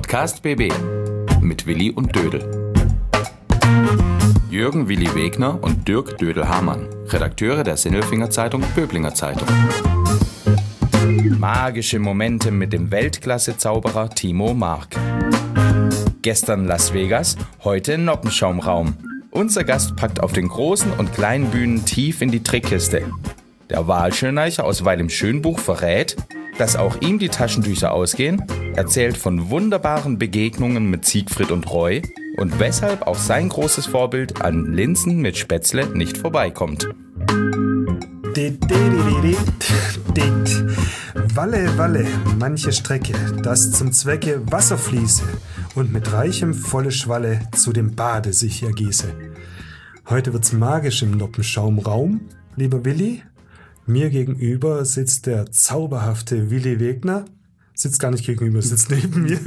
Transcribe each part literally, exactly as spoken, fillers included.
Podcast B B mit Willi und Dödel. Jürgen Willi Wegner und Dirk Dödel-Hamann, Redakteure der Sinnelfinger Zeitung Böblinger Zeitung. Magische Momente mit dem Weltklasse-Zauberer Timo Mark. Gestern Las Vegas, heute Noppenschaumraum. Unser Gast packt auf den großen und kleinen Bühnen tief in die Trickkiste. Der Wahlschöneicher aus Weil im Schönbuch verrät, dass auch ihm die Taschentücher ausgehen, erzählt von wunderbaren Begegnungen mit Siegfried und Roy und weshalb auch sein großes Vorbild an Linsen mit Spätzle nicht vorbeikommt. Walle, Walle, manche Strecke, das zum Zwecke Wasser fließe und mit reichem volle Schwalle zu dem Bade sich ergieße. Heute wird's magisch im Noppenschaumraum, lieber Willi. Mir gegenüber sitzt der zauberhafte Willi Wegner. Sitzt gar nicht gegenüber, sitzt neben mir.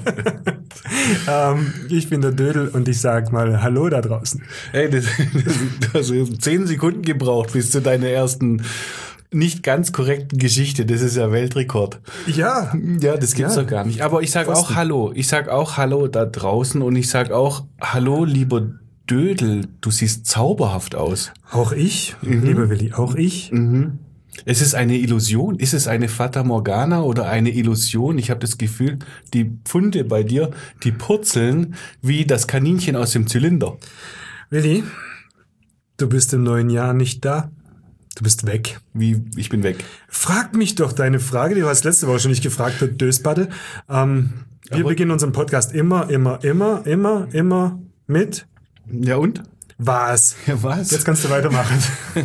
ähm, ich bin der Dödel und ich sag mal Hallo da draußen. Hey, das, das, du hast zehn Sekunden gebraucht bis zu deiner ersten nicht ganz korrekten Geschichte. Das ist ja Weltrekord. Ja. Ja, das gibt's ja. doch gar nicht. Aber ich sag auch Hallo. Ich sag auch Hallo da draußen und ich sag auch Hallo, lieber Dödel, du siehst zauberhaft aus. Auch ich, mhm. lieber Willi, auch ich. Mhm. Es ist eine Illusion. Ist es eine Fata Morgana oder eine Illusion? Ich habe das Gefühl, die Pfunde bei dir, die purzeln wie das Kaninchen aus dem Zylinder. Willi, du bist im neuen Jahr nicht da. Du bist weg. Wie, ich bin weg. Frag mich doch deine Frage, die du hast letzte Woche schon nicht gefragt, der Dösbaddel. Ähm, wir Aber beginnen unseren Podcast immer, immer, immer, immer, immer mit... Ja und? Was? Ja, was? Jetzt kannst du weitermachen.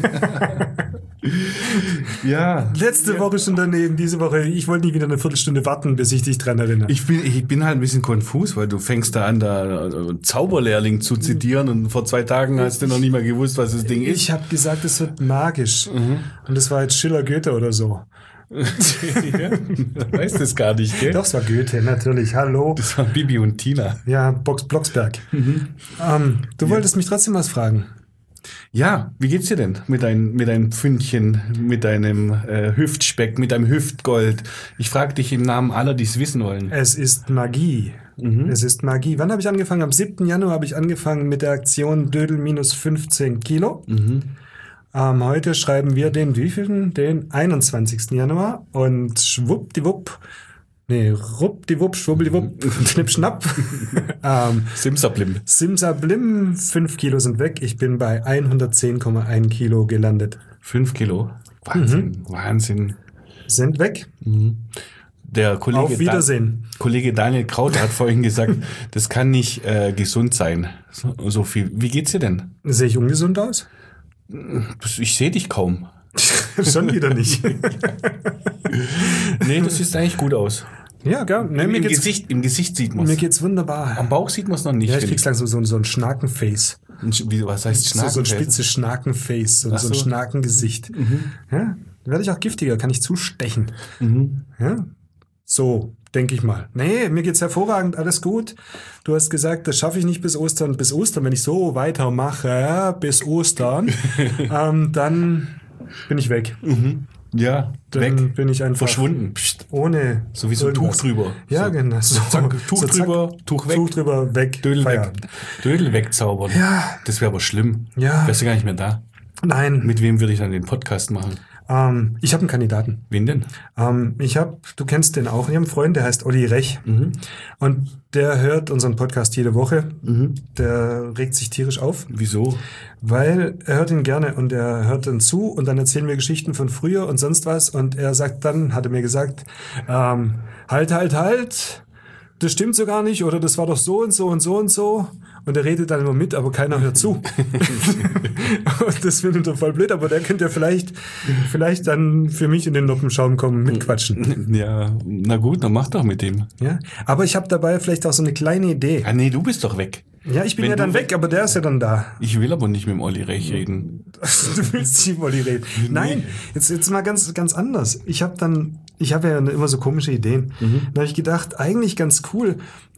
Ja. Letzte ja. Woche schon daneben, diese Woche. Ich wollte nie wieder eine Viertelstunde warten, bis ich dich dran erinnere. Ich bin, ich bin halt ein bisschen konfus, weil du fängst da an, da Zauberlehrling zu zitieren und vor zwei Tagen hast du noch nicht mal gewusst, was das Ding ist. Ich habe gesagt, es wird magisch. Mhm. Und das war jetzt Schiller Goethe oder so. Ja, weißt das gar nicht, gell? Doch, es war Goethe, natürlich. Hallo. Das war Bibi und Tina. Ja, Box Blocksberg. Mhm. Ähm, du ja. wolltest mich trotzdem was fragen. Ja, wie geht's dir denn mit deinem mit deinem Pfündchen, mit deinem äh, Hüftspeck, mit deinem Hüftgold? Ich frage dich im Namen aller, die es wissen wollen. Es ist Magie. Mhm. Es ist Magie. Wann habe ich angefangen? Am siebten Januar habe ich angefangen mit der Aktion Dödel minus fünfzehn Kilo. Mhm. Ähm, heute schreiben wir den wievielten? Den einundzwanzigsten Januar und schwuppdiwupp, nee, ruppdiwupp, schwuppdiwupp, schnipp, schnapp. ähm, Simsablim. Simsablim, fünf Kilo sind weg. Ich bin bei hundertzehn Komma eins Kilo gelandet. Fünf Kilo? Wahnsinn, mhm. Wahnsinn. Sind weg. Mhm. Der Kollege Auf Wiedersehen. Da- Kollege Daniel Kraut hat vorhin gesagt, das kann nicht äh, gesund sein, so, so viel. Wie geht's dir denn? Sehe ich ungesund aus? Ich sehe dich kaum. Schon wieder nicht. Nee, du siehst eigentlich gut aus. Ja, gell? Nee, Im, mir im, geht's, Gesicht, Im Gesicht sieht man es. Mir geht's wunderbar. Am Bauch sieht man es noch nicht. Ja, ich krieg's langsam so, so ein Schnakenface. Wie, was heißt Schnakenface? So, so ein spitzes Schnakenface, so, so ein Schnakengesicht. Mhm. Ja, werde ich auch giftiger, kann ich zustechen. Mhm. Ja, so, denke ich mal. Nee, mir geht's hervorragend, alles gut. Du hast gesagt, das schaffe ich nicht bis Ostern. Bis Ostern, wenn ich so weitermache, bis Ostern, ähm, dann bin ich weg. Mhm. Ja, dann weg. Bin ich einfach verschwunden. Psst. Ohne so wie so ein Tuch drüber. Ja, so. genau. So, zack, Tuch so, drüber, zack, Tuch weg. Tuch drüber, weg. Dödel weg. Dödel wegzaubern. Ja. Das wäre aber schlimm. Ja. Wärst du gar nicht mehr da. Nein. Mit wem würde ich dann den Podcast machen? Ähm, ich habe einen Kandidaten. Wen denn? Ähm, ich habe, du kennst den auch, ich habe einen Freund, der heißt Olli Rech. Mhm. Und der hört unseren Podcast jede Woche. Mhm. Der regt sich tierisch auf. Wieso? Weil er hört ihn gerne und er hört dann zu und dann erzählen wir Geschichten von früher und sonst was. Und er sagt dann, hat er mir gesagt, ähm, halt, halt, halt, das stimmt so gar nicht oder das war doch so und so und so und so. Und er redet dann immer mit, aber keiner hört zu. Und das findet er voll blöd, aber der könnte ja vielleicht, vielleicht dann für mich in den Noppenschaum kommen, mitquatschen. Ja, na gut, dann mach doch mit dem. Ja, aber ich habe dabei vielleicht auch so eine kleine Idee. Ah nee, du bist doch weg. Ja, ich bin Wenn ja dann weg, aber der ist ja dann da. Ich will aber nicht mit dem Olli Rech reden. Du willst nicht mit Olli reden? Nein, jetzt, jetzt mal ganz, ganz anders. Ich habe dann, ich habe ja immer so komische Ideen. Mhm. Da habe ich gedacht, eigentlich ganz cool,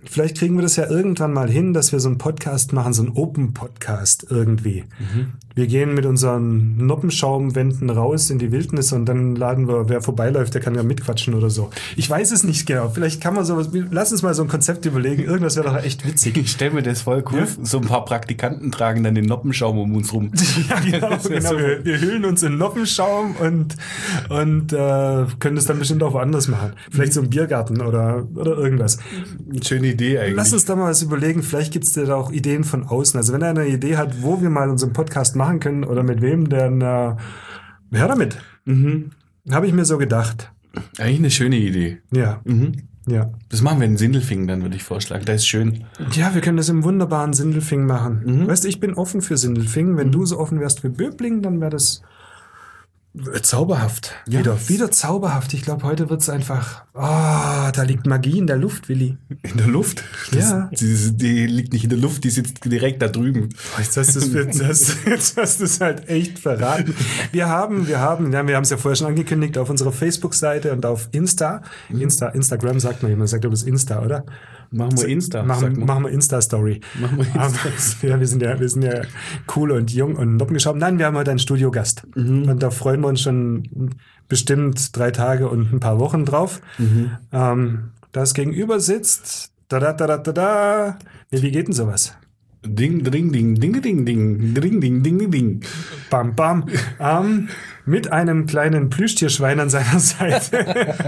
vielleicht kriegen wir das ja irgendwann mal hin, dass wir so einen Podcast machen, so einen Open-Podcast irgendwie. Mhm. Wir gehen mit unseren Noppenschaumwänden raus in die Wildnis und dann laden wir, wer vorbeiläuft, der kann ja mitquatschen oder so. Ich weiß es nicht genau. Vielleicht kann man sowas, lass uns mal so ein Konzept überlegen. Irgendwas wäre doch echt witzig. Ich stelle mir das voll cool. Ja? So ein paar Praktikanten tragen dann den Noppenschaum um uns rum. Ja, genau. genau. So. Wir, wir hüllen uns in Noppenschaum und, und äh, können das dann bestimmt auch woanders machen. Vielleicht so im Biergarten oder, oder irgendwas. Schöne Idee eigentlich. Lass uns da mal was überlegen. Vielleicht gibt es da auch Ideen von außen. Also wenn er eine Idee hat, wo wir mal unseren Podcast machen können oder mit wem, dann äh, her damit. Mhm. Habe ich mir so gedacht. Eigentlich eine schöne Idee. Ja. Mhm. Ja. Das machen wir in Sindelfingen, dann würde ich vorschlagen. Das ist schön. Ja, wir können das im wunderbaren Sindelfingen machen. Mhm. Weißt du, ich bin offen für Sindelfingen. Wenn mhm. du so offen wärst für Böblingen, dann wäre das zauberhaft. Ja. Wieder, wieder zauberhaft. Ich glaube, heute wird es einfach, oh, da liegt Magie in der Luft, Willi. In der Luft? Das, ja. Die, die liegt nicht in der Luft, die sitzt direkt da drüben. Jetzt hast du es jetzt hast, jetzt hast du es halt echt verraten. Wir haben, wir haben, ja, wir haben es ja vorher schon angekündigt, auf unserer Facebook-Seite und auf Insta. Insta, Instagram sagt man immer, sagt aber das Insta, oder? Machen wir Insta. Machen, machen wir Insta-Story. Machen wir Insta. Ja, wir sind ja, wir sind ja cool und jung und noppengeschraubt. Nein, wir haben heute einen Studiogast. Mhm. Und da freuen wir uns schon bestimmt drei Tage und ein paar Wochen drauf. Mhm. Ähm, das gegenüber sitzt, da da da da da da. Nee, wie geht denn sowas? Ding, ding, ding, ding, ding, ding, ding, ding, ding, ding. Bam, bam. Ähm, mit einem kleinen Plüschtierschwein an seiner Seite.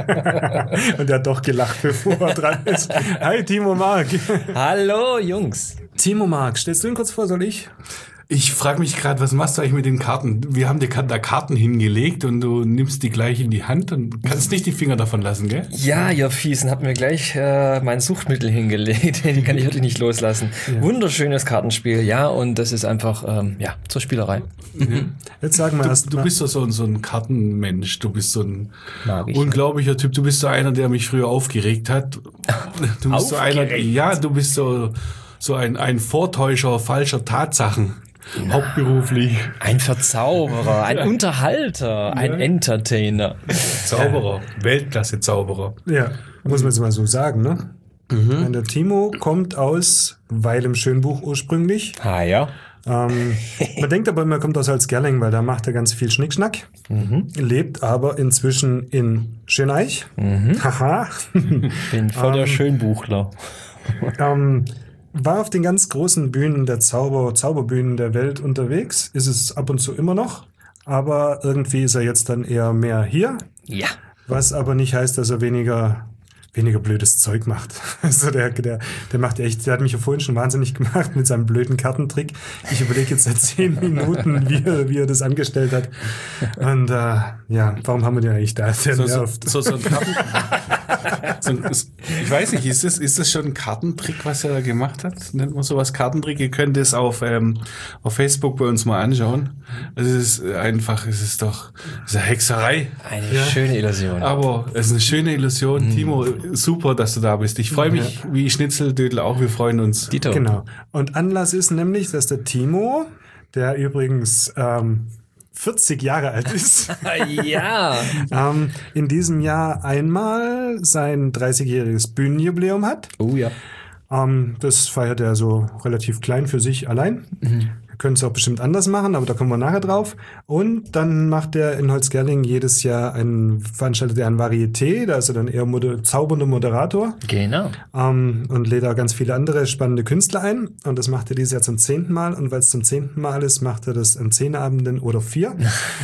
Und er hat doch gelacht, bevor er dran ist. Hi, Timo Mark. Hallo, Jungs. Timo Mark, stellst du ihn kurz vor, soll ich? Ich frage mich gerade, was machst du eigentlich mit den Karten? Wir haben dir da Karten hingelegt und du nimmst die gleich in die Hand und kannst nicht die Finger davon lassen, gell? Ja, ihr Fiesen, habt mir gleich äh, mein Suchtmittel hingelegt. Die kann ich wirklich nicht loslassen. Ja. Wunderschönes Kartenspiel, ja, und das ist einfach, ähm, ja, zur Spielerei. Mhm. Jetzt sagen wir du, erst du mal. bist doch so, so ein Kartenmensch, du bist so ein unglaublicher Typ. Du bist so einer, der mich früher aufgeregt hat. Du bist so einer, ja, du bist so, so ein, ein Vortäuscher falscher Tatsachen. Ja. Hauptberuflich. Ein Verzauberer, ein Unterhalter, ein ja. Entertainer. Zauberer, ja. Weltklasse-Zauberer. Ja, muss man jetzt mal so sagen, ne? Mhm. Der Timo kommt aus Weil im Schönbuch ursprünglich. Ah ja. Ähm, man denkt aber immer, er kommt aus Holzgerling, weil da macht er ganz viel Schnickschnack. Mhm. Lebt aber inzwischen in Schöneich. Mhm. Haha. Bin voll der ähm, Schönbuchler. ähm, War auf den ganz großen Bühnen der Zauber, Zauberbühnen der Welt unterwegs. Ist es ab und zu immer noch. Aber irgendwie ist er jetzt dann eher mehr hier. Ja. Was aber nicht heißt, dass er weniger, weniger blödes Zeug macht. Also der, der, der macht echt, der hat mich ja vorhin schon wahnsinnig gemacht mit seinem blöden Kartentrick. Ich überlege jetzt seit zehn Minuten, wie er, wie er das angestellt hat. Und äh, ja, warum haben wir den eigentlich da? Der so, nervt. So, so, so ein Karten so, ich weiß nicht, ist das, ist das schon ein Kartentrick, was er da gemacht hat? Nennt man sowas Kartentrick? Ihr könnt es auf, ähm, auf Facebook bei uns mal anschauen. Es ist einfach, es ist doch, es ist eine Hexerei. Eine ja. schöne Illusion. Aber es ist eine schöne Illusion. Mhm. Timo, super, dass du da bist. Ich freue mich, ja. wie Schnitzeldödel auch, wir freuen uns. Dito. Genau. Und Anlass ist nämlich, dass der Timo, der übrigens ähm, vierzig Jahre alt ist, ja. ähm, in diesem Jahr einmal sein dreißigjähriges Bühnenjubiläum hat. Oh ja. Ähm, das feiert er so relativ klein für sich allein. Mhm. Wir können es auch bestimmt anders machen, aber da kommen wir nachher drauf. Und dann macht er in Holzgerling jedes Jahr ein, veranstaltet er ein Varieté, da ist er dann eher moder- zaubernder Moderator. Genau. Ähm, und lädt auch ganz viele andere spannende Künstler ein. Und das macht er dieses Jahr zum zehnten Mal. Und weil es zum zehnten Mal ist, macht er das an zehn Abenden oder vier.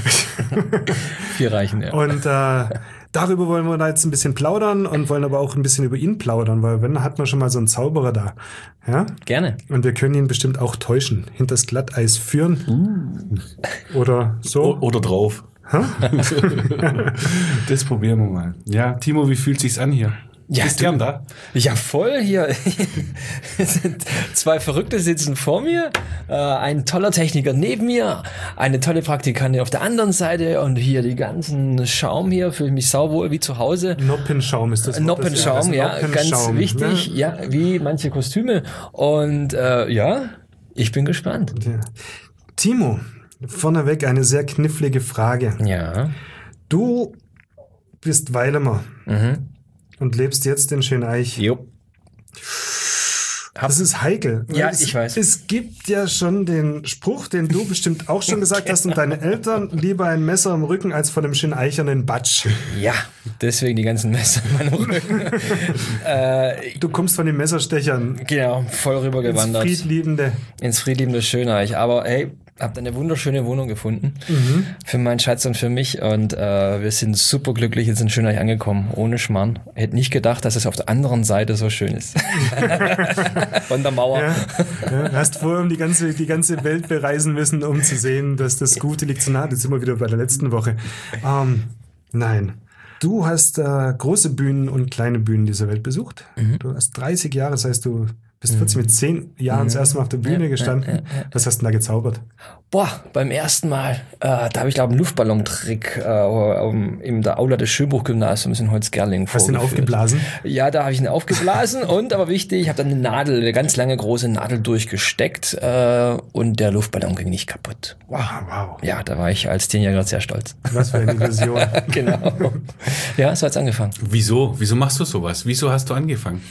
Vier reichen, ja. Und äh, darüber wollen wir da jetzt ein bisschen plaudern und wollen aber auch ein bisschen über ihn plaudern, weil wenn, hat man schon mal so einen Zauberer da. Ja? Gerne. Und wir können ihn bestimmt auch täuschen, hinters Glatteis führen. Uh. Oder so. O- oder drauf. Das probieren wir mal. Ja, Timo, wie fühlt sich's an hier? Ja, Bist du gern da? Ja, voll hier. Zwei Verrückte sitzen vor mir, äh, ein toller Techniker neben mir, eine tolle Praktikantin auf der anderen Seite und hier die ganzen Schaum hier, fühle mich sauwohl wie zu Hause. Noppenschaum ist das Wort. Noppenschaum, ja, Noppenschaum, ganz wichtig, ne? ja, wie manche Kostüme. Und äh, ja, ich bin gespannt. Ja. Timo, vorneweg eine sehr knifflige Frage. Ja. Du bist Weilemer. Mhm. Und lebst jetzt in Schöneich. Jo. Das ist heikel. Ja, es, ich weiß. Es gibt ja schon den Spruch, den du bestimmt auch schon gesagt hast und deine Eltern, lieber ein Messer im Rücken als von einem schönen eichernen Batsch. Ja, deswegen die ganzen Messer in meinem Rücken. äh, Du kommst von den Messerstechern genau, voll rübergewandert. ins Friedliebende. Ins friedliebende Schöneich. Aber hey, habt eine wunderschöne Wohnung gefunden mhm. für meinen Schatz und für mich und äh, wir sind super glücklich jetzt in Schöneich angekommen, ohne Schmarrn. Hätte nicht gedacht, dass es auf der anderen Seite so schön ist. Von der Mauer. Ja, ja, hast vorher die ganze, die ganze Welt bereisen müssen, um zu sehen, dass das Gute liegt so nah. Jetzt sind wir wieder bei der letzten Woche. Ähm, nein. Du hast äh, große Bühnen und kleine Bühnen dieser Welt besucht. Mhm. Du hast dreißig Jahre, das heißt, du bist vierzig mit zehn Jahren das erste Mal auf der Bühne ja, gestanden. Ja, ja, ja. Was hast du denn da gezaubert? Boah, beim ersten Mal, äh, da habe ich glaube einen Luftballontrick äh, um, in der Aula des Schönbuch-Gymnasiums in Holzgerling vorgeführt. Hast du ihn aufgeblasen? Ja, da habe ich ihn aufgeblasen und, aber wichtig, ich habe dann eine Nadel, eine ganz lange große Nadel durchgesteckt äh, und der Luftballon ging nicht kaputt. Wow, wow. Ja, da war ich als Zehnjähriger sehr stolz. Was für eine Illusion. Genau. Ja, so hat's angefangen. Wieso? Wieso machst du sowas? Wieso hast du angefangen?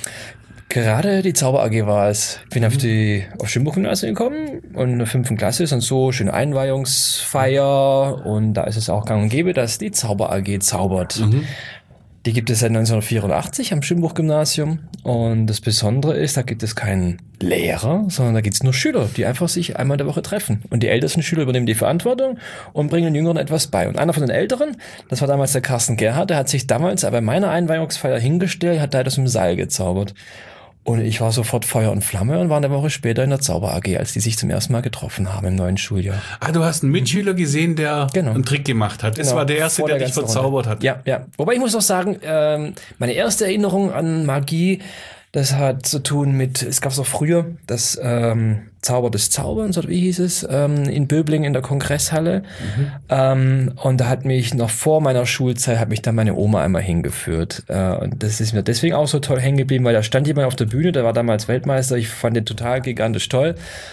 Gerade die Zauber A G war es. Ich bin auf die auf Schönbuch-Gymnasium gekommen und in der fünften Klasse ist dann so schöne Einweihungsfeier und da ist es auch gang und gäbe, dass die Zauber A G zaubert. Mhm. Die gibt es seit neunzehnhundertvierundachtzig am Schönbuch-Gymnasium und das Besondere ist, da gibt es keinen Lehrer, sondern da gibt es nur Schüler, die einfach sich einmal in der Woche treffen und die ältesten Schüler übernehmen die Verantwortung und bringen den Jüngeren etwas bei. Und einer von den Älteren, das war damals der Carsten Gerhardt, der hat sich damals bei meiner Einweihungsfeier hingestellt, hat da das im Seil gezaubert. Und ich war sofort Feuer und Flamme und war eine Woche später in der Zauber A G, als die sich zum ersten Mal getroffen haben im neuen Schuljahr. Ah, du hast einen Mitschüler gesehen, der genau. einen Trick gemacht hat. Das genau. war der Erste, Vor der, der dich verzaubert Runde. hat. Ja, ja. Wobei ich muss auch sagen, ähm, meine erste Erinnerung an Magie, das hat zu tun mit, es gab es auch früher, das ähm, Zauber des Zauberns, oder wie hieß es, ähm, in Böblingen in der Kongresshalle. Mhm. Ähm, und da hat mich noch vor meiner Schulzeit, hat mich dann meine Oma einmal hingeführt. Äh, und das ist mir deswegen auch so toll hängen geblieben, weil da stand jemand auf der Bühne, der war damals Weltmeister, ich fand den total gigantisch toll.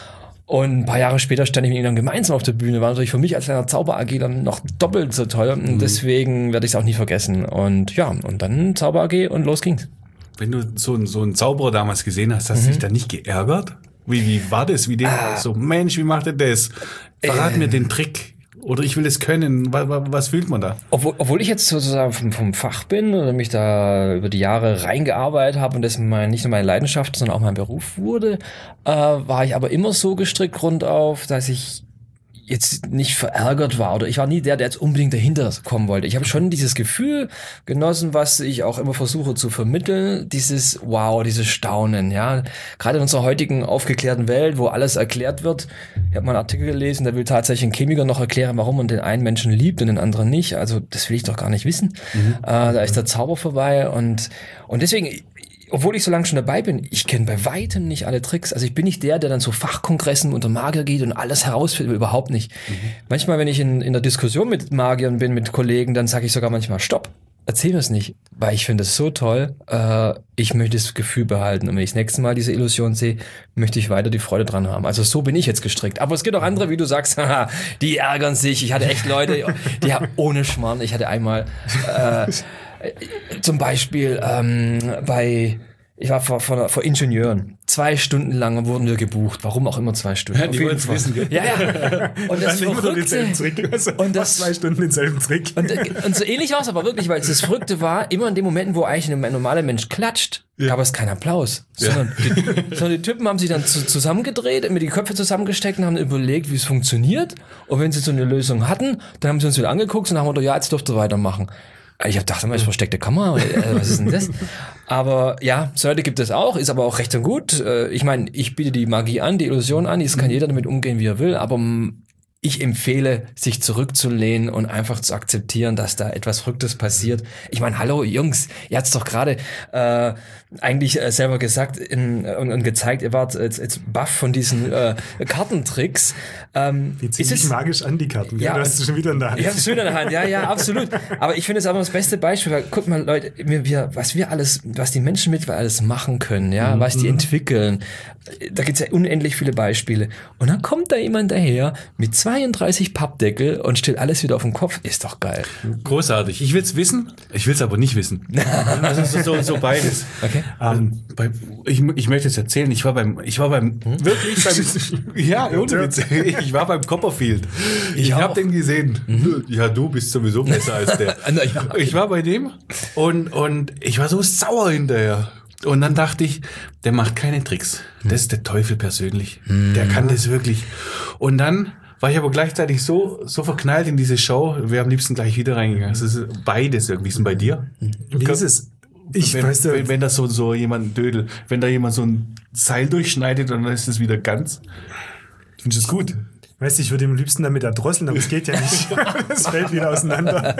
Und ein paar Jahre später stand ich mit ihm dann gemeinsam auf der Bühne. War natürlich für mich als kleiner Zauber-A G dann noch doppelt so toll. Und mhm. deswegen werde ich es auch nie vergessen. Und ja, und dann Zauber-A G und los ging's. Wenn du so, so einen Zauberer damals gesehen hast, hast du mhm. dich da nicht geärgert? Wie, wie war das? Wie der ah. so, Mensch, wie macht er das? Verrat äh. mir den Trick. Oder ich will es können. Was, was fühlt man da? Obwohl, obwohl ich jetzt sozusagen vom, vom Fach bin oder mich da über die Jahre reingearbeitet habe und das mein, nicht nur meine Leidenschaft, sondern auch mein Beruf wurde, äh, war ich aber immer so gestrickt rundauf, dass ich jetzt nicht verärgert war oder ich war nie der, der jetzt unbedingt dahinter kommen wollte. Ich habe schon dieses Gefühl genossen, was ich auch immer versuche zu vermitteln, dieses Wow, dieses Staunen, ja. Gerade in unserer heutigen aufgeklärten Welt, wo alles erklärt wird. Ich habe mal einen Artikel gelesen, der will tatsächlich ein Chemiker noch erklären, warum man den einen Menschen liebt und den anderen nicht. Also das will ich doch gar nicht wissen. Mhm. Äh, da ist der Zauber vorbei und und deswegen, obwohl ich so lange schon dabei bin, ich kenne bei weitem nicht alle Tricks. Also ich bin nicht der, der dann zu Fachkongressen unter Magier geht und alles herausfindet, überhaupt nicht. Mhm. Manchmal, wenn ich in, in der Diskussion mit Magiern bin, mit Kollegen, dann sage ich sogar manchmal, stopp, erzähl mir es nicht. Weil ich finde es so toll, äh, ich möchte das Gefühl behalten. Und wenn ich das nächste Mal diese Illusion sehe, möchte ich weiter die Freude dran haben. Also so bin ich jetzt gestrickt. Aber es gibt auch andere, wie du sagst, haha, die ärgern sich. Ich hatte echt Leute, die haben ohne Schmarrn. Ich hatte einmal... Äh, Zum Beispiel ähm, bei, ich war vor, vor, vor Ingenieuren. Zwei Stunden lang wurden wir gebucht. Warum auch immer zwei Stunden. Ja, die wollen es wissen. Ja, ja. Und das Verrückte. Also und das zwei Stunden denselben Trick. Und, und so ähnlich war es aber wirklich, weil das Verrückte war, immer in dem Moment, wo eigentlich ein normaler Mensch klatscht, ja. gab es keinen Applaus. Ja. Sondern, die, sondern die Typen haben sich dann zu, zusammengedreht, mit die Köpfe zusammengesteckt und haben überlegt, wie es funktioniert. Und wenn sie so eine Lösung hatten, dann haben sie uns wieder angeguckt und haben gesagt, ja, jetzt dürft ihr weitermachen. Ich hab gedacht, das ist versteckte Kamera, was ist denn das? Aber ja, so Leute gibt es auch, ist aber auch recht und gut. Ich meine, ich biete die Magie an, die Illusion an, jetzt kann jeder damit umgehen, wie er will, aber ich empfehle, sich zurückzulehnen und einfach zu akzeptieren, dass da etwas Verrücktes passiert. Ich meine, hallo Jungs, ihr habt's doch gerade äh, eigentlich äh, selber gesagt in, und, und gezeigt, ihr wart jetzt, jetzt baff von diesen äh, Kartentricks. Ähm, die ziehen sich magisch an, die Karten. Ja, du hast es schon wieder in der Hand. Ich habe es schon in der Hand, ja, ja, absolut. Aber ich finde es aber das beste Beispiel, weil guck mal, Leute, wir, wir, was wir alles, was die Menschen mit alles machen können, ja, mhm. was die entwickeln. Da gibt's ja unendlich viele Beispiele. Und dann kommt da jemand daher mit zwei dreiunddreißig Pappdeckel und stellt alles wieder auf den Kopf. Ist doch geil. Großartig. Ich will's wissen, ich will's aber nicht wissen. Also so, so, so beides. Okay. Ähm, bei, ich, ich möchte es erzählen, ich war beim, ich war beim, hm? wirklich beim, ja, ohne Witz, ich war beim Copperfield. Ich, ich habe den gesehen. Mhm. Ja, du bist sowieso besser als der. Ich war bei dem und, und ich war so sauer hinterher. Und dann dachte ich, der macht keine Tricks. Das ist der Teufel persönlich. Mhm. Der kann das wirklich. Und dann war ich aber gleichzeitig so, so verknallt in diese Show, wir am liebsten gleich wieder reingegangen. Es ist beides irgendwie. Wie ist denn bei dir? Wie ist es? Ich wenn, weiß wenn, wenn das so, so jemand Dödel, wenn da jemand so ein Seil durchschneidet und dann ist es wieder ganz. Findest du es gut? Weißt du, ich würde ihm am liebsten damit erdrosseln, aber es geht ja nicht. Es fällt wieder auseinander.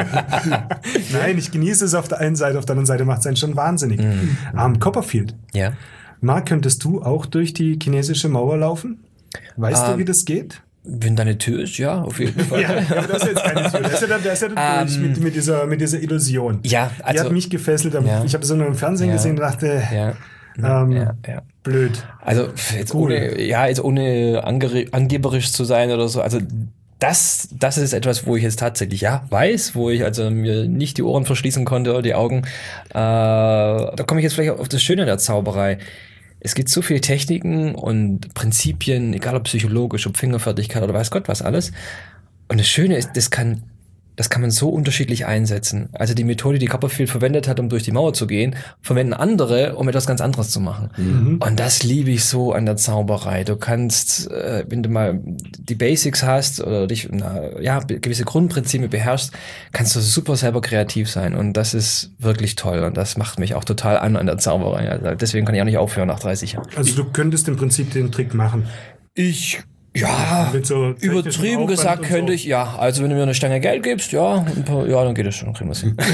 Nein, ich genieße es auf der einen Seite, auf der anderen Seite macht es einen schon wahnsinnig. Mhm. Um, Copperfield. Ja. Marc, könntest du auch durch die chinesische Mauer laufen? Weißt um, du, wie das geht? Wenn da eine Tür ist, ja, auf jeden Fall. Ja, aber das ist jetzt keine Tür. Das ist ja dann, das ist ja dann um, mit, mit, dieser, mit dieser Illusion. Ja, also, die hat mich gefesselt. Ja. Ich habe das nur im Fernsehen ja. gesehen und dachte... Ja. Ähm, ja, ja. Blöd. Also jetzt cool. ohne, ja, jetzt ohne ange- angeberisch zu sein oder so. Also das, das ist etwas, wo ich jetzt tatsächlich ja weiß, wo ich also mir nicht die Ohren verschließen konnte oder die Augen. Äh, da komme ich jetzt vielleicht auf das Schöne der Zauberei. Es gibt so viele Techniken und Prinzipien, egal ob psychologisch, ob Fingerfertigkeit oder weiß Gott was alles. Und das Schöne ist, das kann Das kann man so unterschiedlich einsetzen. Also die Methode, die Copperfield verwendet hat, um durch die Mauer zu gehen, verwenden andere, um etwas ganz anderes zu machen. Mhm. Und das liebe ich so an der Zauberei. Du kannst, äh, wenn du mal die Basics hast oder dich, na, ja, gewisse Grundprinzipien beherrschst, kannst du super selber kreativ sein. Und das ist wirklich toll. Und das macht mich auch total an an der Zauberei. Also deswegen kann ich auch nicht aufhören nach dreißig Jahren. Also du könntest im Prinzip den Trick machen. Ich Ja, so übertrieben gesagt könnte so. ich, ja. Also wenn du mir eine Stange Geld gibst, ja, ein paar, ja, dann geht es schon, kriegen wir es hin.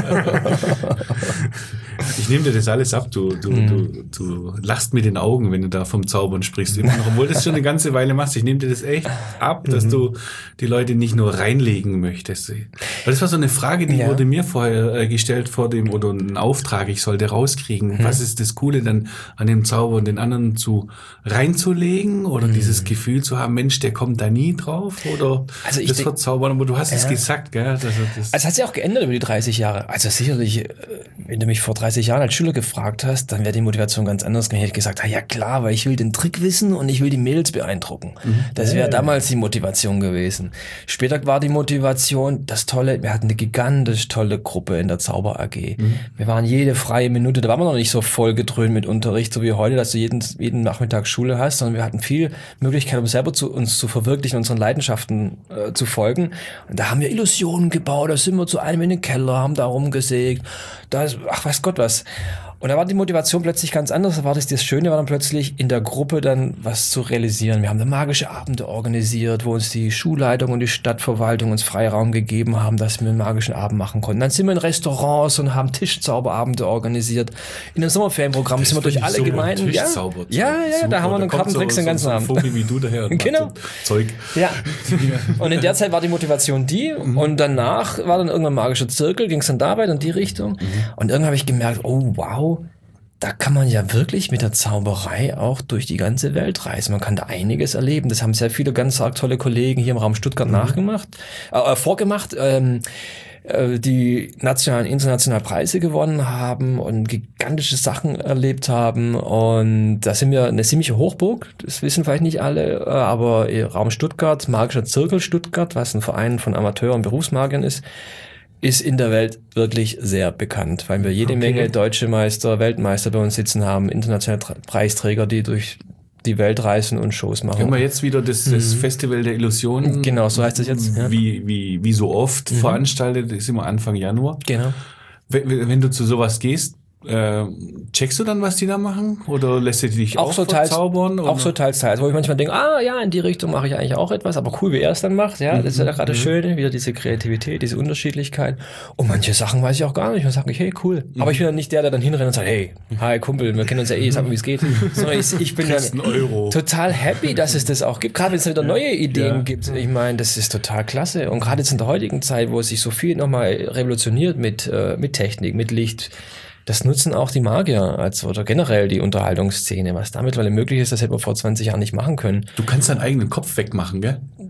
Ich nehme dir das alles ab, du, du, mm. du, du lachst mit den Augen, wenn du da vom Zaubern sprichst. Immer noch, obwohl du das schon eine ganze Weile machst. Ich nehme dir das echt ab, dass mhm. du die Leute nicht nur reinlegen möchtest. Weil das war so eine Frage, die ja. wurde mir vorher äh, gestellt vor dem, oder ein Auftrag, ich sollte rauskriegen. Mhm. Was ist das Coole dann an dem Zauber und den anderen zu reinzulegen oder mhm. dieses Gefühl zu haben, Mensch, der kommt da nie drauf oder also ich das denk, verzaubern, aber du hast es ja. gesagt, gell? Das, das also es hat sich auch geändert über die dreißig Jahre. Also sicherlich, wenn du mich vor dreißig Jahren als Schüler gefragt hast, dann wäre die Motivation ganz anders gewesen. Ich hätte gesagt, ja klar, weil ich will den Trick wissen und ich will die Mädels beeindrucken. Mhm. Das wäre damals die Motivation gewesen. Später war die Motivation, das Tolle, wir hatten eine gigantisch tolle Gruppe in der Zauber A G. Mhm. Wir waren jede freie Minute, da waren wir noch nicht so voll gedröhnt mit Unterricht, so wie heute, dass du jeden, jeden Nachmittag Schule hast, sondern wir hatten viel Möglichkeit, um selber zu, uns zu verwirklichen, unseren Leidenschaften äh, zu folgen. Und da haben wir Illusionen gebaut, da sind wir zu einem in den Keller, haben da rumgesägt, da ist, ach weiß Gott was. Und da war die Motivation plötzlich ganz anders. Da war das, das Schöne, war dann plötzlich in der Gruppe dann was zu realisieren. Wir haben dann magische Abende organisiert, wo uns die Schulleitung und die Stadtverwaltung uns Freiraum gegeben haben, dass wir einen magischen Abend machen konnten. Dann sind wir in Restaurants und haben Tischzauberabende organisiert. In den Sommerferienprogramm sind wir durch alle so Gemeinden. Ja, ja, ja, da haben wir einen Kartentricks so, den ganzen so Abend. Vogel wie du daher und genau. So Zeug. Ja. Und in der Zeit war die Motivation die. Mhm. Und danach war dann irgendwann magischer Zirkel, ging es dann da weiter in die Richtung. Mhm. Und irgendwann habe ich gemerkt, oh wow, da kann man ja wirklich mit der Zauberei auch durch die ganze Welt reisen. Man kann da einiges erleben. Das haben sehr viele ganz arg tolle Kollegen hier im Raum Stuttgart mhm. nachgemacht, äh, vorgemacht, ähm, äh, die nationalen, internationalen Preise gewonnen haben und gigantische Sachen erlebt haben. Und da sind wir eine ziemliche Hochburg. Das wissen vielleicht nicht alle, äh, aber Raum Stuttgart, Magischer Zirkel Stuttgart, was ein Verein von Amateur- und Berufsmagiern ist, ist in der Welt wirklich sehr bekannt, weil wir jede okay. Menge deutsche Meister, Weltmeister bei uns sitzen haben, internationale Tra- Preisträger, die durch die Welt reisen und Shows machen. Haben wir jetzt wieder das, das mhm. Festival der Illusionen. Genau, so heißt es jetzt. Ja. Wie, wie, wie so oft mhm. veranstaltet, ist immer Anfang Januar. Genau. Wenn, wenn du zu sowas gehst, Äh, checkst du dann, was die da machen? Oder lässt du dich auch, auch so verzaubern? Teils, auch so teils, teils. Wo ich manchmal denke, ah ja, in die Richtung mache ich eigentlich auch etwas, aber cool, wie er es dann macht. Ja, mhm. das ist ja gerade mhm. schön, wieder diese Kreativität, diese Unterschiedlichkeit. Und manche Sachen weiß ich auch gar nicht. Man sagt, hey, cool. Mhm. Aber ich bin dann nicht der, der dann hinrennt und sagt, hey, hi Kumpel, wir kennen uns ja eh, sag mal, wie es geht. Sondern ich, ich bin dann Euro. total happy, dass es das auch gibt. Gerade wenn es wieder neue Ideen ja. gibt. Ich meine, das ist total klasse. Und gerade jetzt in der heutigen Zeit, wo es sich so viel nochmal revolutioniert mit, äh, mit Technik, mit Licht, das nutzen auch die Magier als, oder generell die Unterhaltungsszene. Was da mittlerweile möglich ist, das hätte man vor zwanzig Jahren nicht machen können. Du kannst deinen eigenen Kopf wegmachen, gell?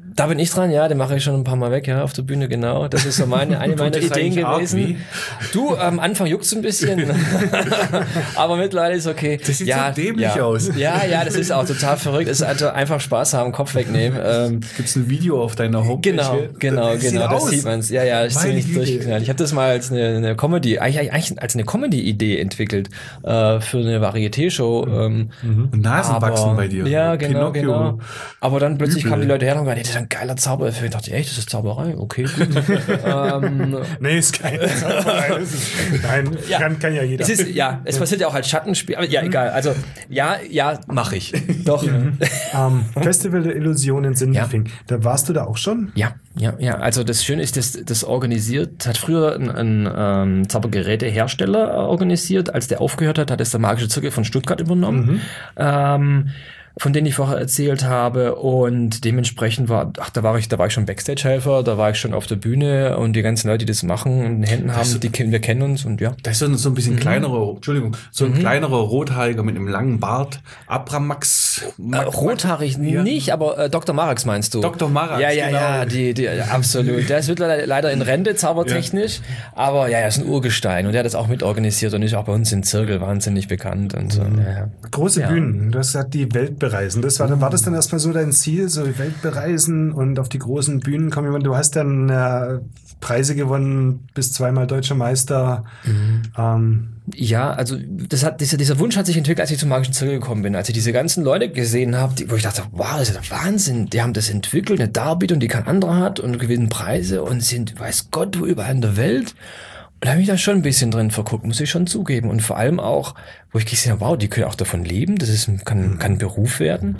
Da bin ich dran, ja, den mache ich schon ein paar Mal weg, ja, auf der Bühne, genau. Das ist so meine, eine meiner Ideen gewesen. Du, am Anfang juckt's ein bisschen, aber mittlerweile ist okay. Das sieht ja, so dämlich ja. aus. Ja, ja, das ist auch total verrückt. Es ist also einfach Spaß haben, Kopf wegnehmen. Ähm, Gibt's ein Video auf deiner Homepage? genau, genau, das genau, das aus. sieht man's. Ja, ja, ist Meine ziemlich Güte. durchgeknallt. Ich habe das mal als eine, eine Comedy, eigentlich, eigentlich als eine Comedy-Idee entwickelt, äh, für eine Varieté-Show. Ähm, Und Nasen wachsen bei dir. Ja, genau, Pinocchio. genau. Aber dann plötzlich Übel. kamen die Leute her und haben gesagt, hey, das ist ein geiler Zaubereffekt. Ich dachte, echt, das ist Zauberei? Okay, gut. ähm, Nee, ist keine Zauberei. Das ist, nein, Ja. kann, kann ja jeder. es ist, ja, es passiert ja auch als Schattenspiel. Aber ja, egal. Also, ja, ja, mache ich. Doch. Ähm, Festival der Illusionen Sindelfing. Ja. Da warst du da auch schon? Ja, ja, ja. Also das Schöne ist, das, das organisiert, hat früher ein, ein ähm, Zaubergerätehersteller organisiert. Als der aufgehört hat, hat es der Magische Zirkel von Stuttgart übernommen. Mhm. Ähm, von denen ich vorher erzählt habe, und dementsprechend war, ach, da war ich, da war ich schon Backstage-Helfer, da war ich schon auf der Bühne, und die ganzen Leute, die das machen, in den Händen haben, die kennen, wir kennen uns, und ja. Das ist so, so ein bisschen kleinerer, Entschuldigung, so ein kleinerer Rothaariger mit einem langen Bart. Abramax. Äh, rothaarig Ja. nicht, aber äh, Doktor Marax meinst du? Doktor Marax, Ja, ja, genau. ja, die, die, absolut. Der ist mittlerweile leider in Rente, zaubertechnisch, aber ja, er ist ein Urgestein, und der hat das auch mitorganisiert und ist auch bei uns im Zirkel wahnsinnig bekannt und so. Ja, ja. Große Ja. Bühnen, das hat die Welt bereisen. Das war, dann, war das dann erstmal so dein Ziel, so die Welt bereisen und auf die großen Bühnen kommen? Ich meine, du hast dann äh, Preise gewonnen, bist zweimal deutscher Meister. Mhm. Ähm, Ja, also das hat, dieser, dieser Wunsch hat sich entwickelt, als ich zum Magischen Zirkel gekommen bin. Als ich diese ganzen Leute gesehen habe, die, wo ich dachte, wow, das ist ja der Wahnsinn. Die haben das entwickelt, eine Darbietung, die kein anderer hat, und gewinnen Preise und sind, weiß Gott, wo überall in der Welt. Und da habe ich da schon ein bisschen drin verguckt, muss ich schon zugeben. Und vor allem auch, wo ich gesehen habe, wow, die können auch davon leben, das ist, kann, kann ein Beruf werden.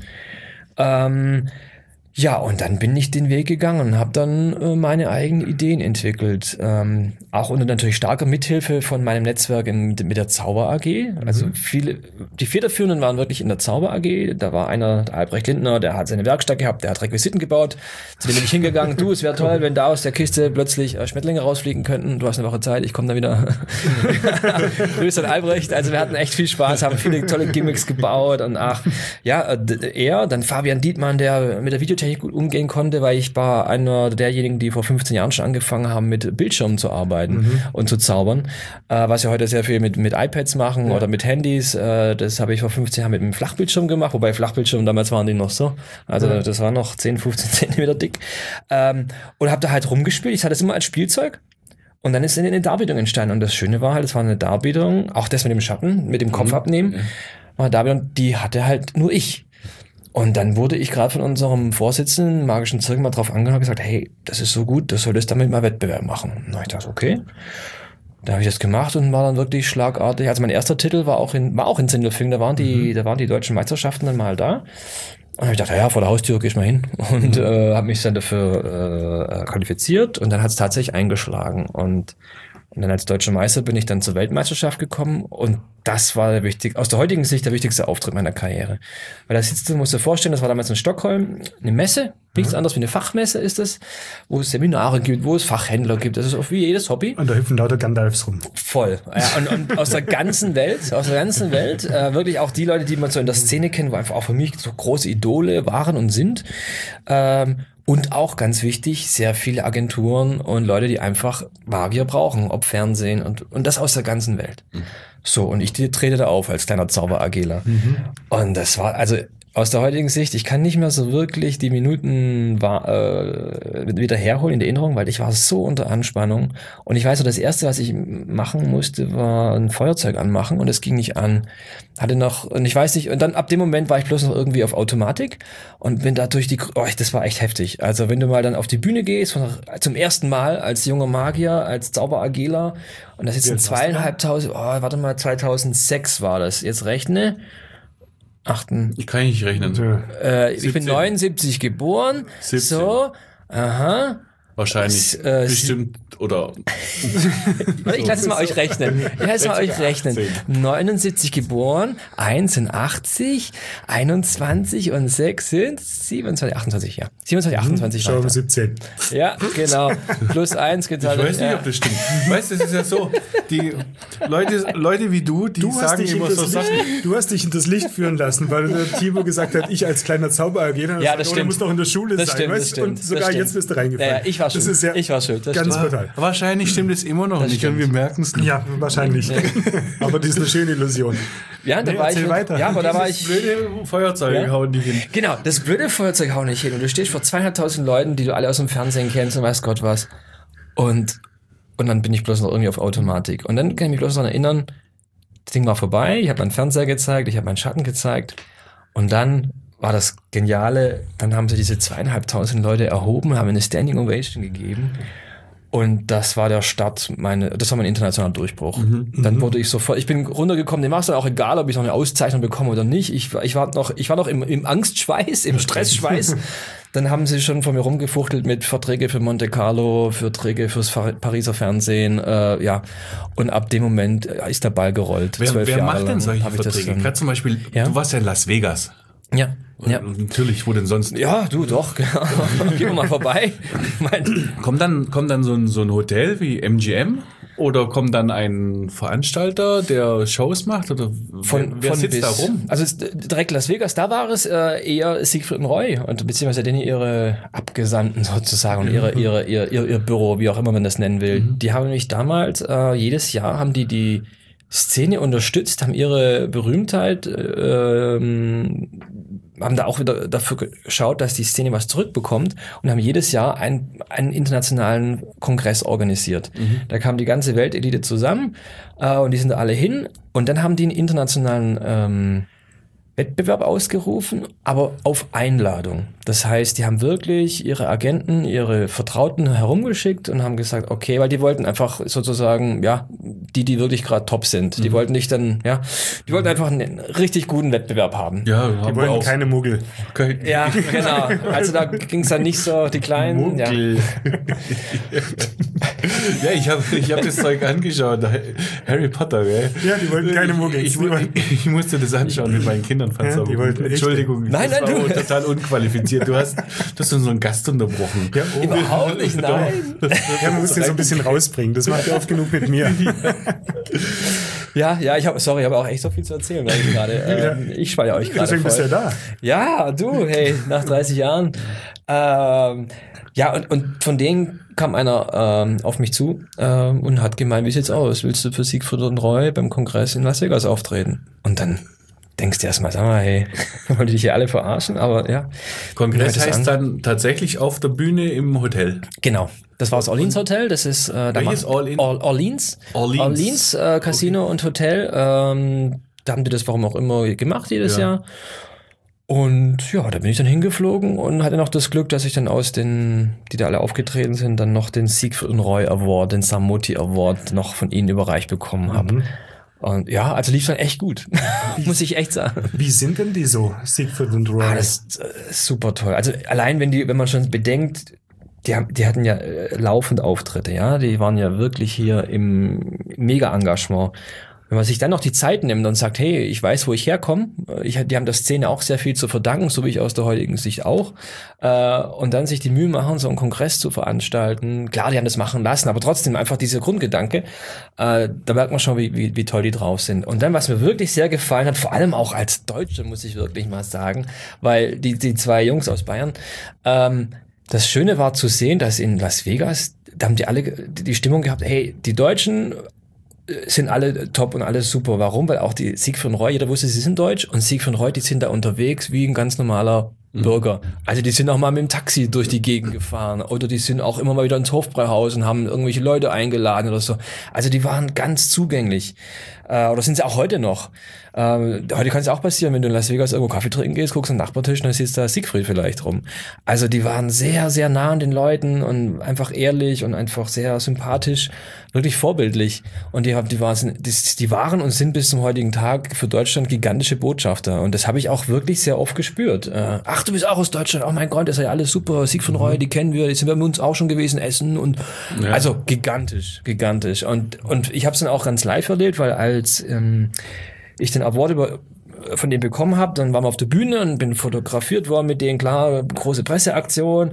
Ähm, ja, und dann bin ich den Weg gegangen und habe dann äh, meine eigenen Ideen entwickelt. Ähm, auch unter natürlich starker Mithilfe von meinem Netzwerk in, mit der Zauber A G. Also viele, die Federführenden waren wirklich in der Zauber A G. Da war einer, der Albrecht Lindner, der hat seine Werkstatt gehabt, der hat Requisiten gebaut. Zu dem bin ich hingegangen, du, es wäre toll, wenn da aus der Kiste plötzlich äh, Schmetterlinge rausfliegen könnten. Du hast eine Woche Zeit, ich komme dann wieder. Grüße an Albrecht. Also wir hatten echt viel Spaß, haben viele tolle Gimmicks gebaut, und ach, ja, er, dann Fabian Dietmann, der mit der Videotechnik gut umgehen konnte, weil ich war einer derjenigen, die vor fünfzehn Jahren schon angefangen haben, mit Bildschirmen zu arbeiten mhm. und zu zaubern, äh, was wir heute sehr viel mit, mit iPads machen ja. oder mit Handys. Äh, das habe ich vor fünfzehn Jahren mit einem Flachbildschirm gemacht, wobei Flachbildschirm, damals waren die noch so, also ja. das war noch zehn, fünfzehn Zentimeter dick, ähm, und habe da halt rumgespielt. Ich hatte es immer als Spielzeug. Und dann ist eine Darbietung entstanden. Und das Schöne war halt, es war eine Darbietung, auch das mit dem Schatten, mit dem Kopf mhm. abnehmen, war eine Darbietung, die hatte halt nur ich. Und dann wurde ich gerade von unserem Vorsitzenden im Magischen Zirkel mal drauf angehauen und gesagt, hey, das ist so gut, das solltest damit mal Wettbewerb machen. Und ich dachte, okay. Da habe ich das gemacht und war dann wirklich schlagartig. Also mein erster Titel war auch in, war auch in Sindelfingen, da waren die, mhm. da waren die deutschen Meisterschaften dann mal da. Und dann habe ich gedacht, ja, vor der Haustür geh ich mal hin, und mhm. äh, habe mich dann dafür äh, qualifiziert, und dann hat es tatsächlich eingeschlagen. Und Und dann als deutscher Meister bin ich dann zur Weltmeisterschaft gekommen, und das war der wichtig, aus der heutigen Sicht der wichtigste Auftritt meiner Karriere. Weil da sitzt du, musst du dir vorstellen, das war damals in Stockholm, eine Messe, nichts mhm. anderes wie eine Fachmesse ist es, wo es Seminare gibt, wo es Fachhändler gibt, das ist auch wie jedes Hobby. Und da hüpfen lauter Gandalfs rum. Voll. Ja, und, und aus der ganzen Welt, aus der ganzen Welt, äh, wirklich auch die Leute, die man so in der Szene kennt, wo einfach auch für mich so große Idole waren und sind. Ähm, Und auch ganz wichtig, sehr viele Agenturen und Leute, die einfach Magier brauchen, ob Fernsehen und, und das aus der ganzen Welt. Mhm. So, und ich trete da auf als kleiner Zauber-AGler. Mhm. Und das war, also aus der heutigen Sicht, ich kann nicht mehr so wirklich die Minuten war, äh, wieder herholen in der Erinnerung, weil ich war so unter Anspannung. Und ich weiß so, das Erste, was ich machen musste, war ein Feuerzeug anmachen, und es ging nicht an. Hatte noch, und ich weiß nicht, und dann ab dem Moment war ich bloß noch irgendwie auf Automatik und bin da durch die, oh, das war echt heftig. Also wenn du mal dann auf die Bühne gehst, von, zum ersten Mal als junger Magier, als Zauber-AGler, und das sitzen zweieinhalbtausend, oh, warte mal, zweitausendsechs war das, jetzt rechne. Achten. Ich kann nicht rechnen. Äh, ich bin neunundsiebzig geboren. siebzehn. So, aha. Wahrscheinlich äh, bestimmt, oder... Ich lasse es mal euch rechnen. Ich lasse mal euch rechnen. achtzehn. neunundsiebzig geboren, eins sind achtzig, einundzwanzig und sechs sind siebenundzwanzig, achtundzwanzig, ja. siebenundzwanzig, achtundzwanzig Schau weiter. mal siebzehn. Ja, genau. Plus eins geteilt. Ich weiß nicht, ja. ob das stimmt. Weißt du, das ist ja so, die Leute, Leute wie du, die Du hast, sagen dich in immer das so Sachen. Licht, du hast dich in das Licht führen lassen, weil der Timo gesagt hat, ich als kleiner Zauberer gehe. Ja, das oh, du stimmt. musst doch in der Schule Das sein. stimmt, weißt? das stimmt, Und das sogar stimmt. jetzt bist du reingefallen. Ja, ja, ich war das schuld. ist ja Ich war schuld, das ganz stimmt. brutal. Wahrscheinlich stimmt es immer noch Das nicht und wir stimmt. merken es nicht. Ja, wahrscheinlich. Aber das ist eine schöne Illusion. Ja, da Nee, war ich. erzähl weiter. Ja, aber da war Das ich. blöde Feuerzeug Ja? hauen nicht hin. Genau, das blöde Feuerzeug haut nicht hin. Und du stehst vor zweieinhalbtausend Leuten, die du alle aus dem Fernsehen kennst und weiß Gott was. Und, und dann bin ich bloß noch irgendwie auf Automatik. Und dann kann ich mich bloß noch erinnern, das Ding war vorbei, ich habe meinen Fernseher gezeigt, ich habe meinen Schatten gezeigt. Und dann war das Geniale, dann haben sie diese zweieinhalbtausend Leute erhoben, haben eine Standing Ovation gegeben. Und das war der Start, meine, das war mein internationaler Durchbruch. Mhm, Dann wurde ich sofort, ich bin runtergekommen, dem war es dann auch egal, ob ich noch eine Auszeichnung bekomme oder nicht. Ich, war- ich war noch, ich war noch im, im Angstschweiß, im Stressschweiß. Dann haben sie schon von mir rumgefuchtelt mit Verträge für Monte Carlo, Verträge fürs Fa- Pariser Fernsehen, äh, ja. Und ab dem Moment ist der Ball gerollt. Wer, Zwölf wer Jahre macht denn lang solche hab ich das Verträge? dann- Gerade zum Beispiel, Ja? du warst ja in Las Vegas. Ja, ja. Und natürlich, wo denn sonst? Ja, du doch, genau. Gehen wir mal vorbei. Mein, Kommt dann, kommt dann so ein, so ein Hotel wie M G M? Oder kommt dann ein Veranstalter, der Shows macht? Oder Von, wer, wer von sitzt bis. da rum? Also es- direkt Las Vegas, da war es äh, eher Siegfried und Roy und beziehungsweise denen ihre Abgesandten sozusagen und ihre, ihre, ihr, ihr, ihr Büro, wie auch immer man das nennen will. Die haben nämlich damals, äh, jedes Jahr haben die die Szene unterstützt, haben ihre Berühmtheit, äh, ähm, haben da auch wieder dafür geschaut, dass die Szene was zurückbekommt und haben jedes Jahr einen, einen internationalen Kongress organisiert. Da kam die ganze Weltelite zusammen äh, und die sind da alle hin und dann haben die einen internationalen ähm, Wettbewerb ausgerufen, aber auf Einladung. Das heißt, die haben wirklich ihre Agenten, ihre Vertrauten herumgeschickt und haben gesagt, okay, weil die wollten einfach sozusagen, ja, die, die wirklich gerade top sind. Die wollten nicht dann, ja, die wollten einfach einen richtig guten Wettbewerb haben. Ja, Die haben wir wollen auch. keine Muggel. Kein- Ja, genau. Also da ging es dann nicht so, die Kleinen. Ja. Muggel. Ja, ich habe ich hab das Zeug angeschaut. Harry Potter, gell? Ja, die wollten keine Muggels. Ich, Die ich, wollten- ich musste das anschauen mit meinen Kindern. Fand's Ja, aber die gut. wollten echt- Entschuldigung, Nein, das nein, war du- total unqualifiziert. Du hast, du hast unseren Gast unterbrochen. Ja, oh, Überhaupt nicht, nein. ja, man muss den so ein bisschen rausbringen. Das macht ja oft genug mit mir. Ja, ja, ich habe, sorry, ich habe auch echt so viel zu erzählen, weil ich gerade, ähm, ich spalte euch gerade Deswegen bist du ja voll. da. Ja, du, hey, nach dreißig Jahren. Ähm, ja, und, und von denen kam einer ähm, auf mich zu ähm, und hat gemeint, wie sieht's aus? Willst du für Siegfried und Roy beim Kongress in Las Vegas auftreten? Und dann denkst du erstmal, sag mal, hey, wollen die dich hier alle verarschen? Aber ja. Kongress Hört es heißt an. dann tatsächlich auf der Bühne im Hotel. Genau. Das war das Orleans Hotel. Das ist äh, da Welches macht- All-In? Or- Orleans. Orleans. Orleans äh, Casino und Hotel. Ähm, da haben die das warum auch immer gemacht jedes Ja. Jahr. Und ja, da bin ich dann hingeflogen und hatte noch das Glück, dass ich dann aus den, die da alle aufgetreten sind, dann noch den Siegfried und Roy Award, den Samoti Award noch von ihnen überreicht bekommen habe. Und ja, also lief dann echt gut. Muss ich echt sagen. Wie sind denn die so, Siegfried und Roy? Ah, das ist äh, super toll. Also allein wenn die, wenn man schon bedenkt, die, haben, die hatten ja äh, laufend Auftritte, ja, die waren ja wirklich hier im Mega-Engagement. Wenn man sich dann noch die Zeit nimmt und sagt, hey, ich weiß, wo ich herkomme, ich, die haben der Szene auch sehr viel zu verdanken, so wie ich aus der heutigen Sicht auch, äh, und dann sich die Mühe machen, so einen Kongress zu veranstalten. Klar, die haben das machen lassen, aber trotzdem einfach dieser Grundgedanke, äh, da merkt man schon, wie, wie, wie toll die drauf sind. Und dann, was mir wirklich sehr gefallen hat, vor allem auch als Deutsche, muss ich wirklich mal sagen, weil die, die zwei Jungs aus Bayern, ähm, das Schöne war zu sehen, dass in Las Vegas, da haben die alle die Stimmung gehabt, hey, die Deutschen sind alle top und alles super. Warum? Weil auch die Siegfried und Roy, jeder wusste, sie sind deutsch und Siegfried und Roy, die sind da unterwegs wie ein ganz normaler Bürger. Also die sind auch mal mit dem Taxi durch die Gegend gefahren oder die sind auch immer mal wieder ins Hofbräuhaus und haben irgendwelche Leute eingeladen oder so. Also die waren ganz zugänglich. Äh, oder sind sie auch heute noch. Ähm, heute kann es auch passieren, wenn du in Las Vegas irgendwo Kaffee trinken gehst, guckst am Nachbartisch und dann siehst da Siegfried vielleicht rum. Also die waren sehr, sehr nah an den Leuten und einfach ehrlich und einfach sehr sympathisch, wirklich vorbildlich. Und die, die, waren, die, die waren und sind bis zum heutigen Tag für Deutschland gigantische Botschafter. Und das habe ich auch wirklich sehr oft gespürt. Äh, ach, du bist auch aus Deutschland. Oh mein Gott, das ist ja alles super. Sieg von Roy, die kennen wir. Die sind bei uns auch schon gewesen, essen. Und ja. Also gigantisch, gigantisch. Und, und ich habe es dann auch ganz live erlebt, weil als ähm, ich den Award über, von denen bekommen habe, dann waren wir auf der Bühne und bin fotografiert worden mit denen, klar, große Presseaktion.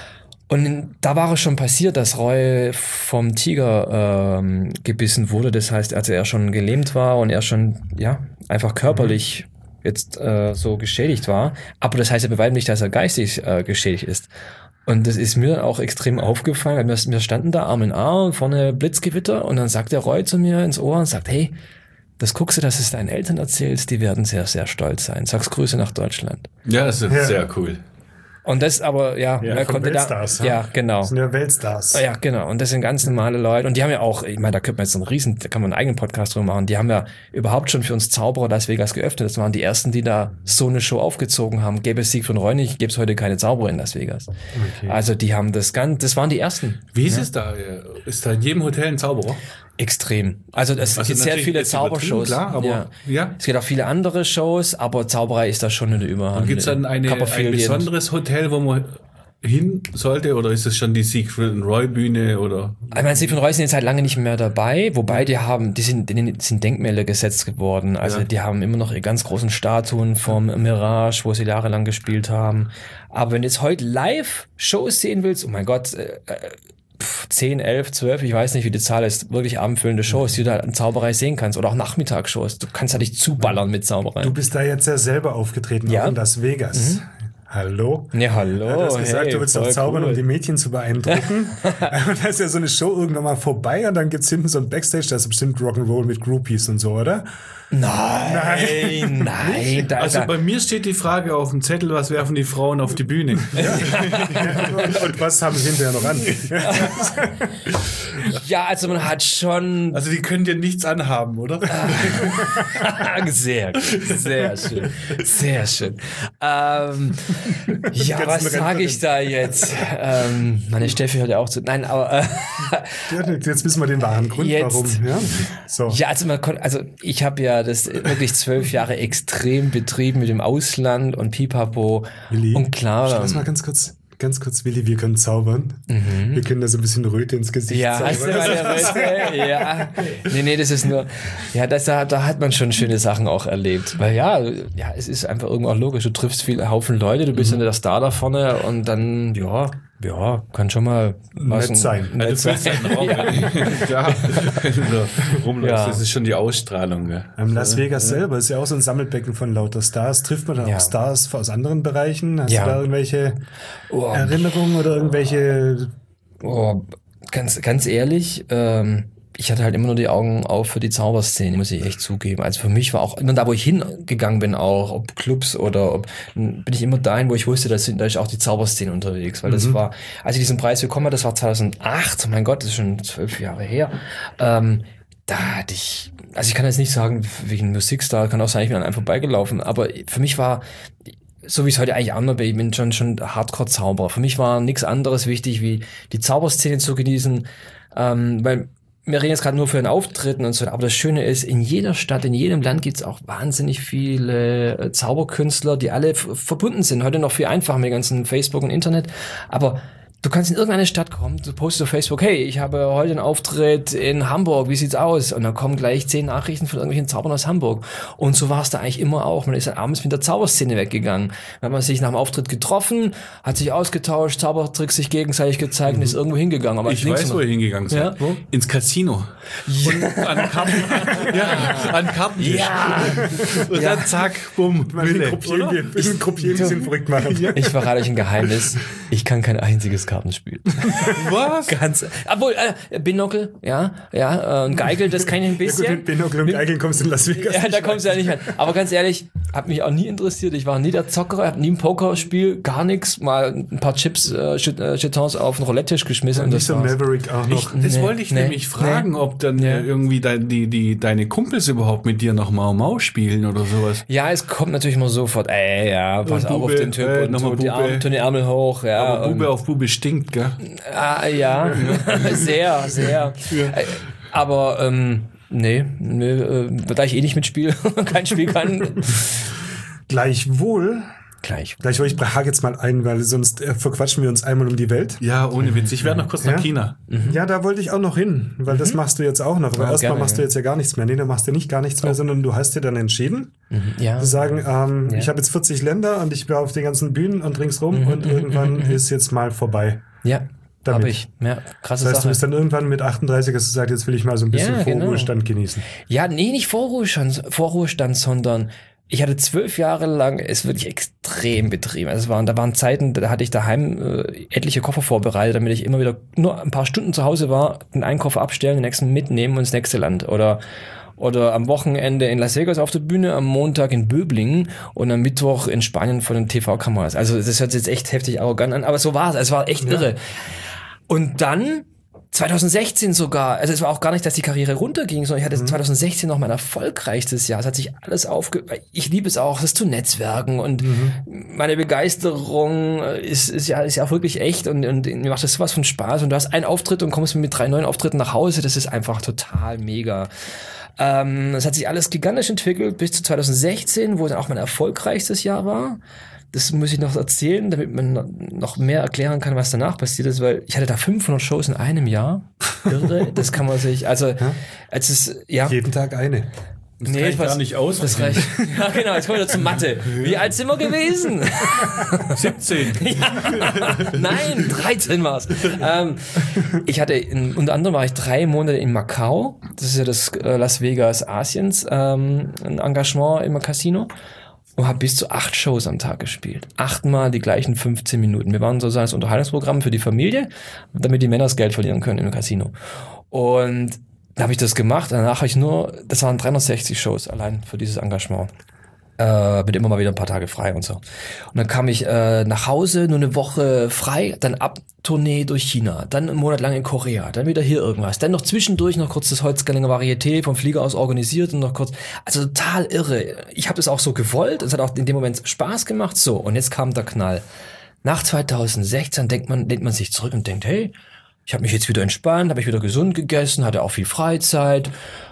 Und da war es schon passiert, dass Roy vom Tiger ähm, gebissen wurde. Das heißt, als er schon gelähmt war und er schon ja einfach körperlich jetzt äh, so geschädigt war. Aber das heißt ja bei weitem nicht, dass er geistig äh, geschädigt ist. Und das ist mir auch extrem aufgefallen, weil wir, wir standen da Arm in Arm, vorne Blitzgewitter und dann sagt der Roy zu mir ins Ohr und sagt, hey, das guckst du, dass es deinen Eltern erzählst, die werden sehr, sehr stolz sein. Sag's Grüße nach Deutschland. Ja, das ist ja. sehr cool. Und das aber, ja, ja er konnte da, ja. ja, genau. Das sind ja Weltstars. Ja, genau. Und das sind ganz normale Leute. Und die haben ja auch, ich meine, da könnte man jetzt so einen riesen, da kann man einen eigenen Podcast drüber machen. Die haben ja überhaupt schon für uns Zauberer Las Vegas geöffnet. Das waren die ersten, die da so eine Show aufgezogen haben. Gäbe es Sieg von Roy nicht, gäbe es heute keine Zauberer in Las Vegas. Okay. Also die haben das ganz, das waren die ersten. Wie ist ja. es da? Ist da in jedem Hotel ein Zauberer? Extrem. Also es also gibt sehr viele Zaubershows. Klar, aber ja. ja. Es gibt auch viele andere Shows, aber Zauberei ist da schon in der Überhand. Und gibt es dann eine, ein besonderes Hotel, wo man hin sollte, oder ist es schon die Siegfried und Roy Bühne oder? Ich meine, Siegfried und Roy sind jetzt halt lange nicht mehr dabei, wobei die haben, die sind, denen sind Denkmäler gesetzt geworden. Also ja. die haben immer noch ihre ganz großen Statuen vom Mirage, wo sie jahrelang gespielt haben. Aber wenn du jetzt heute live Shows sehen willst, oh mein Gott, äh, zehn, elf, zwölf, ich weiß nicht, wie die Zahl ist, wirklich abendfüllende Shows, die du da in Zauberei sehen kannst oder auch Nachmittagsshows. Du kannst ja nicht zuballern mit Zauberei. Du bist da jetzt ja selber aufgetreten, ja. auch in Las Vegas. Mhm. Hallo? Ja, hallo. Ja, du hast gesagt, hey, du willst doch zaubern, cool. um die Mädchen zu beeindrucken. Und da ist ja so eine Show irgendwann mal vorbei und dann gibt's hinten so ein Backstage, da ist bestimmt Rock'n'Roll mit Groupies und so, oder? Nein, nein. nein da, also da. bei mir steht die Frage auf dem Zettel, was werfen die Frauen auf die Bühne? Ja. und, und was haben sie hinterher noch an? Ja, also man hat schon... Also die können dir nichts anhaben, oder? sehr, sehr schön. Sehr schön. Ähm, ja, was sage ich da jetzt? Ähm, meine Steffi hört ja auch zu. Nein, aber... Äh, jetzt wissen wir den wahren Grund, jetzt, warum. Ja, so. ja also, man kon- also ich habe ja das wirklich zwölf Jahre extrem betrieben mit dem Ausland und Pipapo. Willi, und klar... Lass mal ganz kurz... Ganz kurz, Willi, wir können zaubern. Mhm. Wir können da so ein bisschen Röte ins Gesicht ja, zaubern. Hast du mal Röte? Ja. Nee, nee, das ist nur, ja, das, da, da hat man schon schöne Sachen auch erlebt. Weil ja, ja, es ist einfach irgendwo auch logisch. Du triffst viele Haufen Leute, du bist mhm. ja der Star da vorne und dann, ja, ja, kann schon mal was nett sein. Nett ja, sein. Raum, ja. Klar. Rumläufst, ja. Das ist schon die Ausstrahlung. Ja. Ähm, Las Vegas ja. selber ist ja auch so ein Sammelbecken von lauter Stars. Trifft man da ja. auch Stars aus anderen Bereichen? Hast ja. du da irgendwelche oh. Erinnerungen oder irgendwelche... Oh, ganz, ganz ehrlich, ähm, ich hatte halt immer nur die Augen auf für die Zauberszene, muss ich echt zugeben. Also für mich war auch immer da, wo ich hingegangen bin, auch ob Clubs oder ob, bin ich immer dahin, wo ich wusste, da sind da ist auch die Zauberszene unterwegs, weil mhm. das war, als ich diesen Preis bekommen habe, das war zweitausendacht, oh mein Gott, das ist schon zwölf Jahre her, ähm, da hatte ich, also ich kann jetzt nicht sagen, wegen Musikstar, kann auch sein, ich bin an einem vorbeigelaufen, aber für mich war, so wie es heute eigentlich anders bin, ich bin schon, schon Hardcore-Zauberer. Für mich war nichts anderes wichtig, wie die Zauberszene zu genießen, ähm, weil wir reden jetzt gerade nur für den Auftritten und so, aber das Schöne ist, in jeder Stadt, in jedem Land gibt's auch wahnsinnig viele Zauberkünstler, die alle f- verbunden sind. Heute noch viel einfacher mit ganzen Facebook und Internet, aber du kannst in irgendeine Stadt kommen, du postest auf Facebook, hey, ich habe heute einen Auftritt in Hamburg, wie sieht's aus? Und dann kommen gleich zehn Nachrichten von irgendwelchen Zaubern aus Hamburg. Und so war es da eigentlich immer auch. Man ist dann abends mit der Zauberszene weggegangen. Dann hat man sich nach dem Auftritt getroffen, hat sich ausgetauscht, Zaubertricks sich gegenseitig gezeigt mhm. und ist irgendwo hingegangen. Aber ich weiß, wo ihr hingegangen seid. Ja? Ins Casino. Ja. Und an Karten. ja, an Kartentisch. Ja. Und ja. dann zack, bumm, Wille. Gruppieren, wir müssen Gruppieren ein bisschen verrückt machen. Ich verrate euch ein Geheimnis. Ich kann kein einziges Kartenspiel. Was? Ganz, obwohl, äh, Binocle, ja, ja, äh, und Geigel, das kann ich ein bisschen. Ja gut, mit Binocle und Geigeln kommst du in Las Vegas. Ja, da kommst du ja nicht rein. Aber ganz ehrlich, hat mich auch nie interessiert. Ich war nie der Zocker, hab nie ein Pokerspiel, gar nichts. Mal ein paar Chips, äh, Jetons auf den Roulette-Tisch geschmissen. Ja, und nicht das so war's. Maverick auch noch. Das Nee, wollte ich nee, nämlich fragen, nee. ob dann Ja. äh, irgendwie dein, die, die, deine Kumpels überhaupt mit dir noch Mau Mau spielen oder sowas. Ja, es kommt natürlich immer sofort, ey, ja, pass Und auf Bube, auf den Typ äh, und nochmal so, die, Bube. Arme, tun die Ärmel hoch, ja. Aber Bube und, auf Bube stinkt, gell? ah, ja, sehr, sehr. Äh, Aber, ähm, nee, nee äh, da ich eh nicht mitspiele, kein Spiel kann, Gleichwohl, gleich. gleichwohl, ich hake jetzt mal ein, weil sonst äh, verquatschen wir uns einmal um die Welt. Ja, ohne Witz. Ich werde noch kurz Ja? nach China. Ja, da wollte ich auch noch hin, weil das machst du jetzt auch noch. Aber Ja, erstmal gerne, machst du ja. jetzt ja gar nichts mehr. Nee, du machst ja nicht gar nichts mehr, sondern du hast dir dann entschieden, Ja. zu sagen, ähm, Ja. ich habe jetzt vierzig Länder und ich war auf den ganzen Bühnen und ringsrum und irgendwann ist jetzt mal vorbei. Ja, Damit. habe ich. Ja, krasse Das heißt, du Sache. bist dann irgendwann mit achtunddreißig, hast du gesagt, jetzt will ich mal so ein bisschen Ja, genau. Vorruhestand genießen. Ja, nee, nicht Vorruhestand, Vorruhestand, sondern ich hatte zwölf Jahre lang es wirklich extrem betrieben. Also es waren, da waren Zeiten, da hatte ich daheim äh, etliche Koffer vorbereitet, damit ich immer wieder nur ein paar Stunden zu Hause war, den einen Koffer abstellen, den nächsten mitnehmen und ins nächste Land. Oder oder am Wochenende in Las Vegas auf der Bühne, am Montag in Böblingen und am Mittwoch in Spanien vor den T V-Kameras. Also das hört sich jetzt echt heftig arrogant an, aber so war es. Es war echt irre. Und dann zwanzig sechzehn sogar, also es war auch gar nicht, dass die Karriere runterging, sondern ich hatte zwanzig sechzehn noch mein erfolgreichstes Jahr. Es hat sich alles aufge... Ich liebe es auch, das zu netzwerken und meine Begeisterung ist, ist ja ist ja auch wirklich echt und, und mir macht das sowas von Spaß und du hast einen Auftritt und kommst mit drei neuen Auftritten nach Hause. Das ist einfach total mega. Ähm, es hat sich alles gigantisch entwickelt bis zu zwanzig sechzehn, wo dann auch mein erfolgreichstes Jahr war. Das muss ich noch erzählen, damit man noch mehr erklären kann, was danach passiert ist, weil ich hatte da fünfhundert Shows in einem Jahr. Irre, das kann man sich, also, als es, ja. Jeden Tag eine. Das Nee, reicht was- gar nicht aus. Das reicht. Ja, genau, jetzt kommen wir wieder zur Mathe. Wie alt sind wir gewesen? siebzehn. Nein, dreizehn war's. Ähm, ich hatte, in, unter anderem war ich drei Monate in Macau. Das ist ja das äh, Las Vegas Asiens, ähm, ein Engagement im Casino. Und habe bis zu acht Shows am Tag gespielt. Achtmal die gleichen fünfzehn Minuten. Wir waren sozusagen das Unterhaltungsprogramm für die Familie, damit die Männer das Geld verlieren können im Casino. Und da habe ich das gemacht. Danach habe ich nur, das waren dreihundertsechzig Shows allein für dieses Engagement. Äh, mit immer mal wieder ein paar Tage frei und so. Und dann kam ich äh, nach Hause, nur eine Woche frei, dann ab Tournee durch China, dann einen Monat lang in Korea, dann wieder hier irgendwas, dann noch zwischendurch noch kurz das Holzgerlinger Varieté vom Flieger aus organisiert und noch kurz, also total irre. Ich habe das auch so gewollt, es hat auch in dem Moment Spaß gemacht, so, und jetzt kam der Knall. Nach zwanzig sechzehn denkt man, lehnt man sich zurück und denkt, hey, ich habe mich jetzt wieder entspannt, habe ich wieder gesund gegessen, hatte auch viel Freizeit,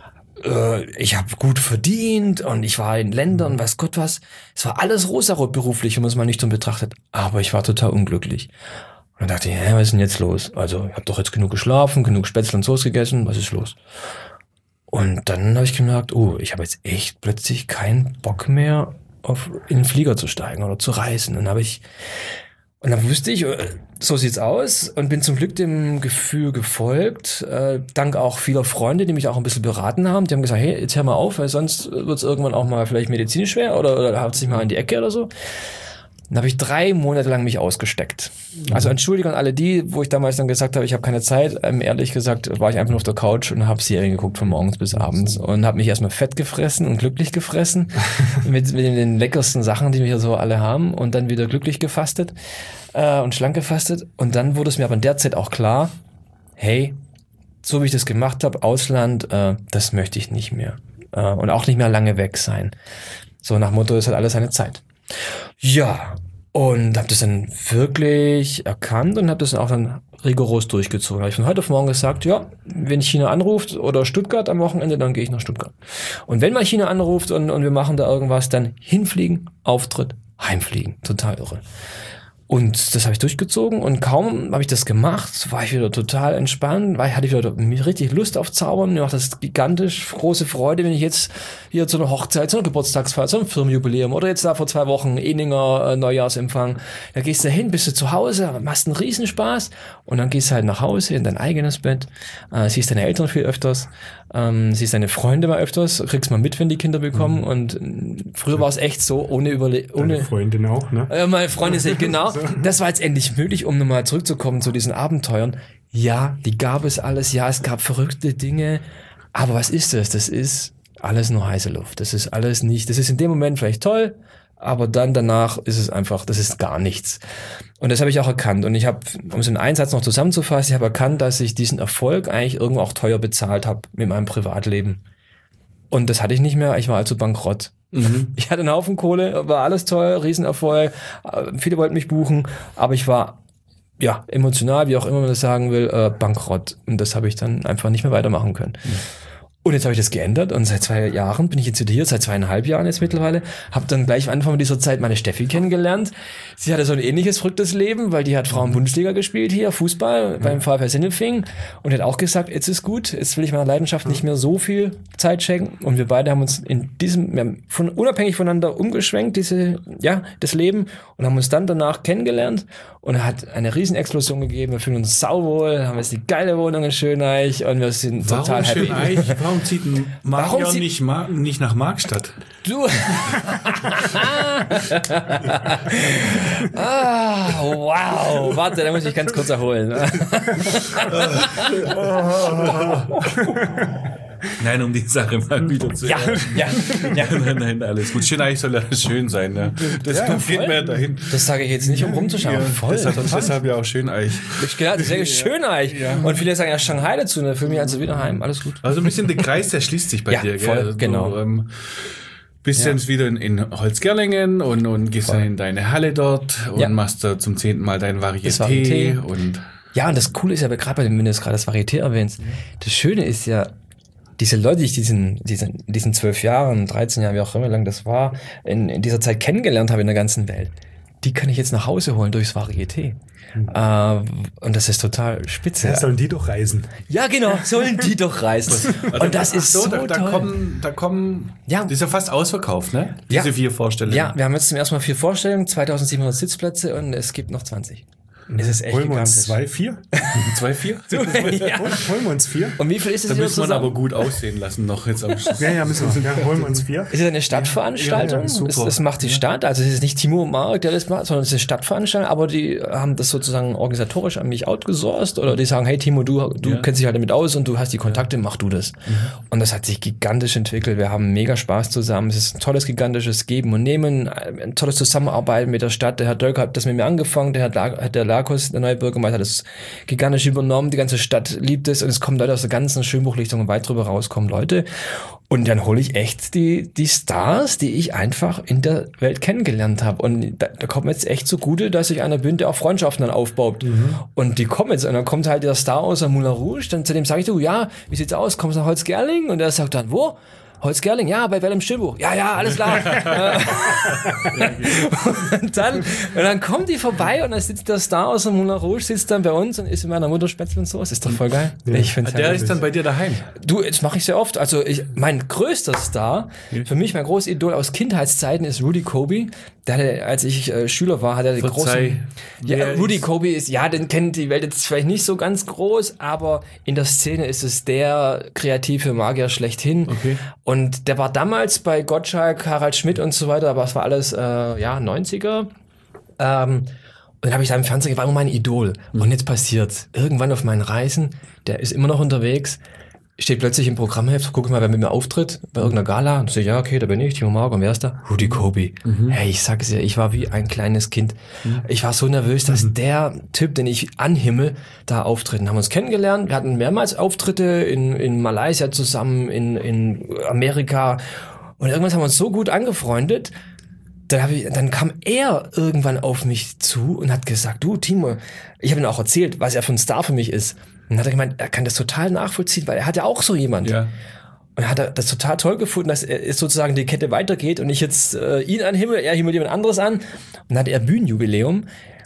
ich habe gut verdient und ich war in Ländern, weiß Gott was. Es war alles rosarot beruflich, wenn man es mal nüchtern betrachtet. Aber ich war total unglücklich. Und dann dachte ich, hä, was ist denn jetzt los? Also ich habe doch jetzt genug geschlafen, genug Spätzle und Soße gegessen, was ist los? Und dann habe ich gemerkt, oh, ich habe jetzt echt plötzlich keinen Bock mehr, auf in den Flieger zu steigen oder zu reisen. Und dann habe ich Und dann wusste ich, so sieht's aus und bin zum Glück dem Gefühl gefolgt, äh, dank auch vieler Freunde, die mich auch ein bisschen beraten haben. Die haben gesagt, hey, jetzt hör mal auf, weil sonst wird's irgendwann auch mal vielleicht medizinisch schwer oder, oder haut sich mal in die Ecke oder so. Dann habe ich drei Monate lang mich ausgesteckt. Also Entschuldigung an alle die, wo ich damals dann gesagt habe, ich habe keine Zeit. Ähm, ehrlich gesagt war ich einfach nur auf der Couch und habe Serien geguckt von morgens bis abends und habe mich erstmal fett gefressen und glücklich gefressen mit, mit den leckersten Sachen, die wir hier so alle haben und dann wieder glücklich gefastet äh, und schlank gefastet. Und dann wurde es mir aber in der Zeit auch klar, hey, so wie ich das gemacht habe, Ausland, äh, das möchte ich nicht mehr. Äh, und auch nicht mehr lange weg sein. So nach Motto, es hat alles seine Zeit. Ja, und habe das dann wirklich erkannt und habe das dann auch dann rigoros durchgezogen. Habe ich von heute auf morgen gesagt, ja, wenn China anruft oder Stuttgart am Wochenende, dann gehe ich nach Stuttgart. Und wenn mal China anruft und, und wir machen da irgendwas, dann hinfliegen, Auftritt, heimfliegen. Total irre. Und das habe ich durchgezogen und kaum habe ich das gemacht, war ich wieder total entspannt, weil hatte ich wieder richtig Lust auf Zaubern. Mir macht das gigantisch große Freude, wenn ich jetzt hier zu einer Hochzeit, zu einer Geburtstagsfeier, zu einem Firmenjubiläum oder jetzt da vor zwei Wochen Eninger äh, Neujahrsempfang, da gehst du hin, bist du zu Hause, machst einen Riesenspaß und dann gehst du halt nach Hause in dein eigenes Bett, äh, siehst deine Eltern viel öfters Ähm, siehst deine Freunde mal öfters, kriegst mal mit, wenn die Kinder bekommen. Mhm. Und früher war es echt so, ohne Überle ohne Deine Freundin auch, ne? Äh, meine Freundin sagt, genau. Das war jetzt endlich möglich, um nochmal zurückzukommen zu diesen Abenteuern. Ja, die gab es alles. Ja, es gab verrückte Dinge. Aber was ist das? Das ist alles nur heiße Luft. Das ist alles nicht, das ist in dem Moment vielleicht toll, aber dann danach ist es einfach, das ist gar nichts. Und das habe ich auch erkannt. Und ich habe, um es in einen Satz noch zusammenzufassen, ich habe erkannt, dass ich diesen Erfolg eigentlich irgendwo auch teuer bezahlt habe mit meinem Privatleben. Und das hatte ich nicht mehr, ich war also bankrott. Mhm. Ich hatte einen Haufen Kohle, war alles toll, Riesenerfolg, viele wollten mich buchen, aber ich war, ja, emotional, wie auch immer man das sagen will, äh, bankrott. Und das habe ich dann einfach nicht mehr weitermachen können. Mhm. Und jetzt habe ich das geändert und seit zwei Jahren bin ich jetzt wieder hier, seit zweieinhalb Jahren jetzt mittlerweile, habe dann gleich am Anfang dieser Zeit meine Steffi kennengelernt. Sie hatte so ein ähnliches verrücktes Leben, weil die hat Frauen-Bundesliga gespielt hier, Fußball, mhm. beim VfL Sindelfingen und hat auch gesagt, jetzt ist gut, jetzt will ich meiner Leidenschaft mhm. nicht mehr so viel Zeit schenken. Und wir beide haben uns in diesem, wir haben von, unabhängig voneinander umgeschwenkt, diese, ja, das Leben und haben uns dann danach kennengelernt und hat eine Riesenexplosion gegeben. Wir fühlen uns sauwohl, haben jetzt die geile Wohnung in Schöneich und wir sind Warum total happy. Schöneich? Warum zieht ein Marion Warum zieht nicht, Ma- nicht nach Markstadt? Du. ah, wow. Warte, da muss ich ganz kurz erholen. Nein, um die Sache mal wieder zu Ja, ja, ja. Nein, nein, alles gut. Schöneich soll ja schön sein. Ne? Das Ja, kommt voll. mehr dahin. Das sage ich jetzt nicht, um rumzuschauen. Ja, Voll, deshalb, total. deshalb ja auch Schöneich. Ich, genau, das ist ja schön eigentlich. Ja. Und viele sagen ja Shanghai dazu, ne? Für mich also wieder heim. Alles gut. Also ein bisschen der Kreis, der schließt sich bei Ja, dir. voll, Gell? Also, genau. Ähm, bist Ja. jetzt wieder in, in Holzgerlingen und, und gehst Voll. dann in deine Halle dort und Ja. machst da zum zehnten Mal dein Das Varieté. Varieté. Und Ja, und das Coole ist ja, gerade bei dem, wenn du jetzt gerade das Varieté erwähnst, das Schöne ist ja, diese Leute, die ich diesen, diesen, diesen zwölf Jahren, dreizehn Jahren, wie auch immer lang das war, in, in dieser Zeit kennengelernt habe in der ganzen Welt, die kann ich jetzt nach Hause holen durchs Varieté. Mhm. Äh, und das ist total spitze. Ja, sollen die doch reisen. Ja, genau, sollen die doch reisen. Und das ist so, da, da toll. kommen, da kommen, Ja. das ist ja fast ausverkauft, ne? Ja. Diese vier Vorstellungen. Ja, wir haben jetzt zum ersten Mal vier Vorstellungen, zweitausendsiebenhundert Sitzplätze und es gibt noch zwanzig. Es ist echt Holen wir uns gigantisch. zwei, vier? Zwei, vier? ja. Holen wir uns vier? Und wie viel ist es Da wieder muss man zusammen? aber gut aussehen lassen noch jetzt am Schluss. Ja, ja, müssen wir. Ja, holen wir uns vier. Ist es eine Stadtveranstaltung? Ja, ja, super. es, es macht die Stadt, also es ist nicht Timo und Mark, der das macht, sondern es ist eine Stadtveranstaltung, aber die haben das sozusagen organisatorisch an mich outgesourced oder die sagen, hey Timo, du, du Ja. kennst dich halt damit aus und du hast die Kontakte, mach du das. Mhm. Und das hat sich gigantisch entwickelt, wir haben mega Spaß zusammen, es ist ein tolles, gigantisches Geben und Nehmen, ein tolles Zusammenarbeiten mit der Stadt, der Herr Dölker hat das mit mir angefangen, der Herr der Lakos, der neue Bürgermeister, hat das gigantisch übernommen, die ganze Stadt liebt es und es kommen Leute aus der ganzen Schönbuchlichtung und weit drüber raus kommen Leute und dann hole ich echt die die Stars, die ich einfach in der Welt kennengelernt habe und da, da kommt jetzt echt zugute, dass ich einer bin, der auch Freundschaften dann aufbaut mhm. und die kommen jetzt und dann kommt halt der Star aus der Moulin Rouge, dann zu dem sage ich, du, ja, wie sieht's aus, kommst du nach Holzgerling? Und er sagt dann, wo? Holzgerling, ja, bei Wellem Schönbuch. Ja, ja, alles klar. und, dann, und dann kommt die vorbei und dann sitzt der Star aus dem Moulin Rouge, sitzt dann bei uns und isst mit meiner Mutter Spätzle und Soße. Ist doch voll geil. Ja. Ich find's Der herrlich. ist dann bei dir daheim. Du, das mache ich sehr oft. Also ich, mein größter Star, für mich mein großes Idol aus Kindheitszeiten ist Rudy Kobe. Der hatte, als ich äh, Schüler war, hat er den Verzeih. großen... Ja, Wer Rudy ist- Kobe ist, ja, den kennt die Welt jetzt vielleicht nicht so ganz groß, aber in der Szene ist es der kreative Magier schlechthin. Okay. Und der war damals bei Gottschalk, Harald Schmidt und so weiter, aber es war alles, äh, ja, neunziger. Ähm, und dann habe ich da im Fernsehen, war immer mein Idol. Und jetzt passiert's. Irgendwann auf meinen Reisen, der ist immer noch unterwegs, steht plötzlich im Programmheft, gucke ich mal, wer mit mir auftritt, bei irgendeiner Gala, und so, ja, okay, da bin ich, Timo Mark, und wer ist da? Rudy Kobe. Hey, ich sag's dir, ich war wie ein kleines Kind. Ich war so nervös, dass der Typ, den ich anhimmel, da auftritt. Und haben uns kennengelernt, wir hatten mehrmals Auftritte in, in Malaysia zusammen, in, in Amerika, und irgendwas haben wir uns so gut angefreundet, dann, hab ich, dann kam er irgendwann auf mich zu und hat gesagt, du Timo, ich habe ihm auch erzählt, was er für ein Star für mich ist. Und dann hat er gemeint, er kann das total nachvollziehen, weil er hat ja auch so jemand. Ja. Und hat er das total toll gefunden, dass er sozusagen die Kette weitergeht und ich jetzt äh, ihn anhimmel, er himmelt jemand anderes an. Und dann hat er Bühnenjubiläum.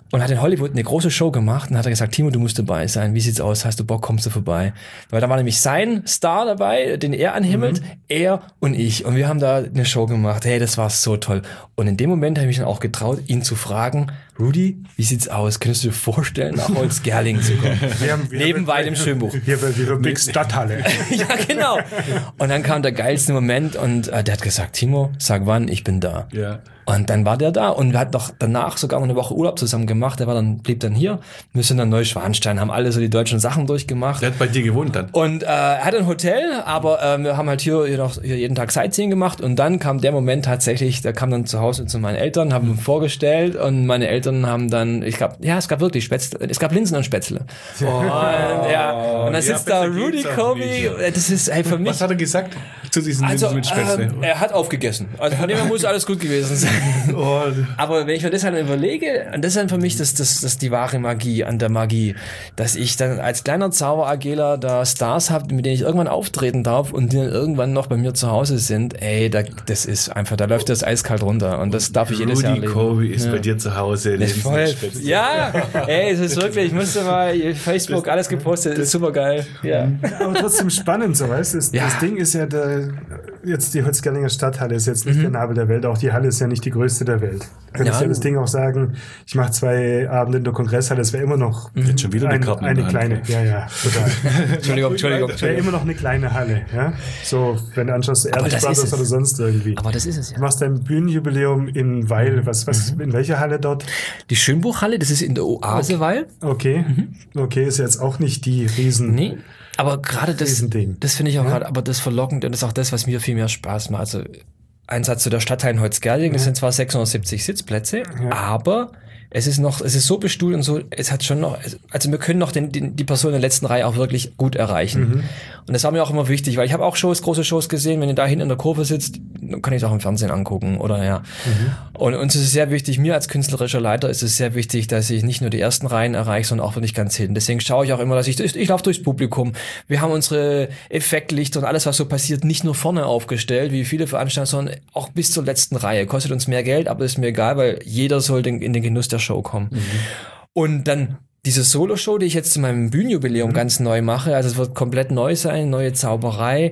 und hat in Hollywood eine große Show gemacht und hat er gesagt, Timo, du musst dabei sein. Wie sieht's aus? Hast du Bock? Kommst du vorbei? Weil da war nämlich sein Star dabei, den er anhimmelt, mhm. er und ich. Und wir haben da eine Show gemacht. Hey, das war so toll. Und in dem Moment habe ich mich dann auch getraut, ihn zu fragen, Rudi, wie sieht's aus? Könntest du dir vorstellen, nach Holzgerlingen zu kommen? Wir haben, wir Nebenbei dem Schönbuch. Hier bei der Big Stadthalle. Ja, genau. Und dann kam der geilste Moment und äh, der hat gesagt, Timo, sag wann, ich bin da. Ja. Und dann war der da und wir hatten noch danach sogar noch eine Woche Urlaub zusammen gemacht. Der war dann, blieb dann hier. Wir sind dann Neuschwanstein, haben alle so die deutschen Sachen durchgemacht. Der hat bei dir gewohnt dann. Und äh, er hatte ein Hotel, aber äh, wir haben halt hier, hier, noch, hier jeden Tag Sightseeing gemacht. Und dann kam der Moment tatsächlich, der kam dann zu Hause zu meinen Eltern, haben ihn vorgestellt und meine Eltern haben dann, ich glaube, ja, es gab wirklich Spätzle, es gab Linsen und Spätzle. Oh, und, ja, und dann sitzt ja, da Rudy Kobi, das ist ey, für mich. Was hat er gesagt zu diesen also, Linsen mit Spätzle? Ähm, er hat aufgegessen. Also von dem her muss alles gut gewesen sein. Oh. Aber wenn ich mir das halt überlege, und das ist dann für mich das, das, das die wahre Magie an der Magie, dass ich dann als kleiner Zauberagela da Stars habe, mit denen ich irgendwann auftreten darf und die dann irgendwann noch bei mir zu Hause sind, ey, da, das ist einfach, da läuft das eiskalt runter und das darf ich jedes Jahr erleben. Rudy Kobi ist ja. bei dir zu Hause. Das voll, ja, ey, es ist wirklich, ich musste mal Facebook alles gepostet, das ist super geil. Ja. Aber trotzdem spannend, so weißt du, das, ja. das Ding ist ja, der, jetzt die Holzgerlinger Stadthalle ist jetzt nicht mhm. der Nabel der Welt, auch die Halle ist ja nicht die größte der Welt. Kann ja, ich ja das Ding auch sagen, ich mache zwei Abende in der Kongresshalle, das wäre immer noch jetzt schon wieder ein, eine, eine kleine, ja, ja, total. Entschuldigung, Entschuldigung. Das wäre immer noch eine kleine Halle, ja. So, wenn du anschaust, Erdbeer Brothers oder sonst irgendwie. Aber das ist es ja. Du machst dein Bühnenjubiläum in Weil, was, was, mhm. in welcher Halle dort? Die Schönbuchhalle, das ist in der Oase Weil. Okay, mhm. okay, ist jetzt auch nicht die Riesen... Nee. Aber gerade das, das finde ich auch ja? gerade, aber das verlockend und das ist auch das, was mir viel mehr Spaß macht. Also ein Satz zu der Stadtteil in Holzgerlingen, das sind zwar sechshundertsiebzig Sitzplätze, ja. aber es ist noch, es ist so bestuhlt und so, es hat schon noch, also wir können noch den, den, die Person in der letzten Reihe auch wirklich gut erreichen. Mhm. Und das war mir auch immer wichtig, weil ich habe auch Shows, große Shows gesehen, wenn ihr da hinten in der Kurve sitzt, dann kann ich es auch im Fernsehen angucken, oder ja. Mhm. Und uns ist es sehr wichtig, mir als künstlerischer Leiter ist es sehr wichtig, dass ich nicht nur die ersten Reihen erreiche, sondern auch wirklich ganz hinten. Deswegen schaue ich auch immer, dass ich, ich, ich laufe durchs Publikum. Wir haben unsere Effektlichter und alles, was so passiert, nicht nur vorne aufgestellt, wie viele Veranstaltungen, sondern auch bis zur letzten Reihe. Kostet uns mehr Geld, aber ist mir egal, weil jeder soll den, in den Genuss der Show kommen. Mhm. Und dann diese Solo-Show, die ich jetzt zu meinem Bühnenjubiläum mhm. ganz neu mache, also es wird komplett neu sein, neue Zauberei.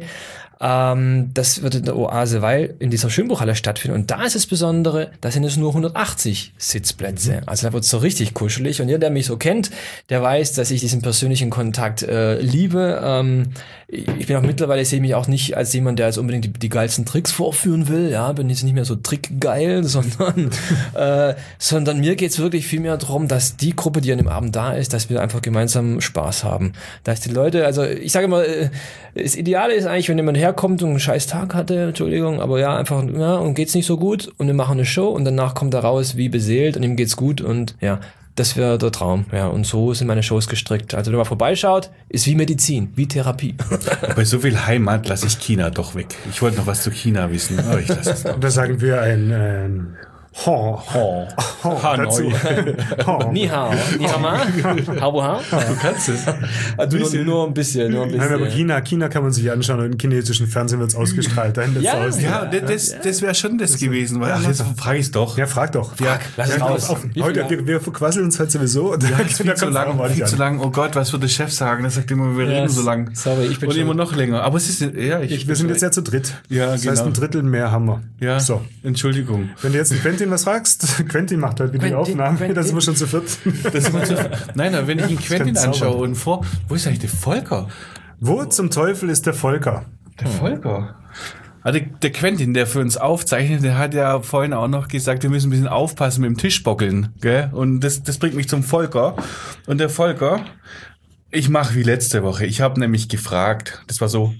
Ähm, das wird in der Oase Weil in dieser Schönbuchhalle stattfinden. Und da ist das Besondere, da sind es nur hundertachtzig Sitzplätze. Mhm. Also da wird es so richtig kuschelig. Und jeder, der mich so kennt, der weiß, dass ich diesen persönlichen Kontakt äh, liebe. Ähm, ich bin auch mittlerweile, sehe ich mich auch nicht als jemand, der jetzt unbedingt die, die geilsten Tricks vorführen will. Ja, bin jetzt nicht mehr so trickgeil, sondern, äh, sondern mir geht's wirklich viel mehr darum, dass die Gruppe, die an dem Abend da ist, dass wir einfach gemeinsam Spaß haben. Dass die Leute, also ich sage immer, das Ideale ist eigentlich, wenn jemand herkommt und einen scheiß Tag hatte, Entschuldigung, aber ja, einfach, ja, und geht's nicht so gut und wir machen eine Show und danach kommt er raus wie beseelt und ihm geht's gut und ja, das wäre der Traum, ja, und so sind meine Shows gestrickt. Also wenn man vorbeischaut, ist wie Medizin, wie Therapie. Bei so viel Heimat lasse ich China doch weg. Ich wollte noch was zu China wissen, aber ich lasse es noch. Da sagen wir ein, ein Ho, ho, ho, dazu. Ho. Ni hao, ni hao ma, hao hao. Du kannst es. Also nur, nur ein bisschen, nur ein bisschen. Nein, aber China, China kann man sich anschauen und im chinesischen Fernsehen wird es ausgestrahlt. Dahin ja, aus, ja, ja, das, das wäre schon das, das gewesen. Weil, ach, jetzt frage ich doch. Ja, frag doch. Frag, lass ja, es raus. Auf, heute, wir, wir verquasseln uns halt sowieso. Ja, viel zu lang, viel zu lang. Oh Gott, was wird der Chef sagen? Er sagt immer, wir yes. reden so lang. Sorry, ich bin und schon. immer noch länger. Aber es ist, ja, ich, ich wir sind jetzt ja zu dritt. Ja, das genau. heißt, ein Drittel mehr haben wir. Ja, so. Entschuldigung. Wenn du jetzt einen Quentin was fragst, Quentin macht heute wieder die Aufnahme, Quentin. Da sind wir schon zu viert. Das sind wir zu viert. Nein, wenn ich ihn Quentin anschaue und vor, wo ist eigentlich der Volker? Wo zum Teufel ist der Volker? Der Volker? Also der Quentin, der für uns aufzeichnet, der hat ja vorhin auch noch gesagt, wir müssen ein bisschen aufpassen mit dem Tischbockeln, gell? Und das, das bringt mich zum Volker. Und der Volker, ich mache wie letzte Woche. Ich habe nämlich gefragt, das war so: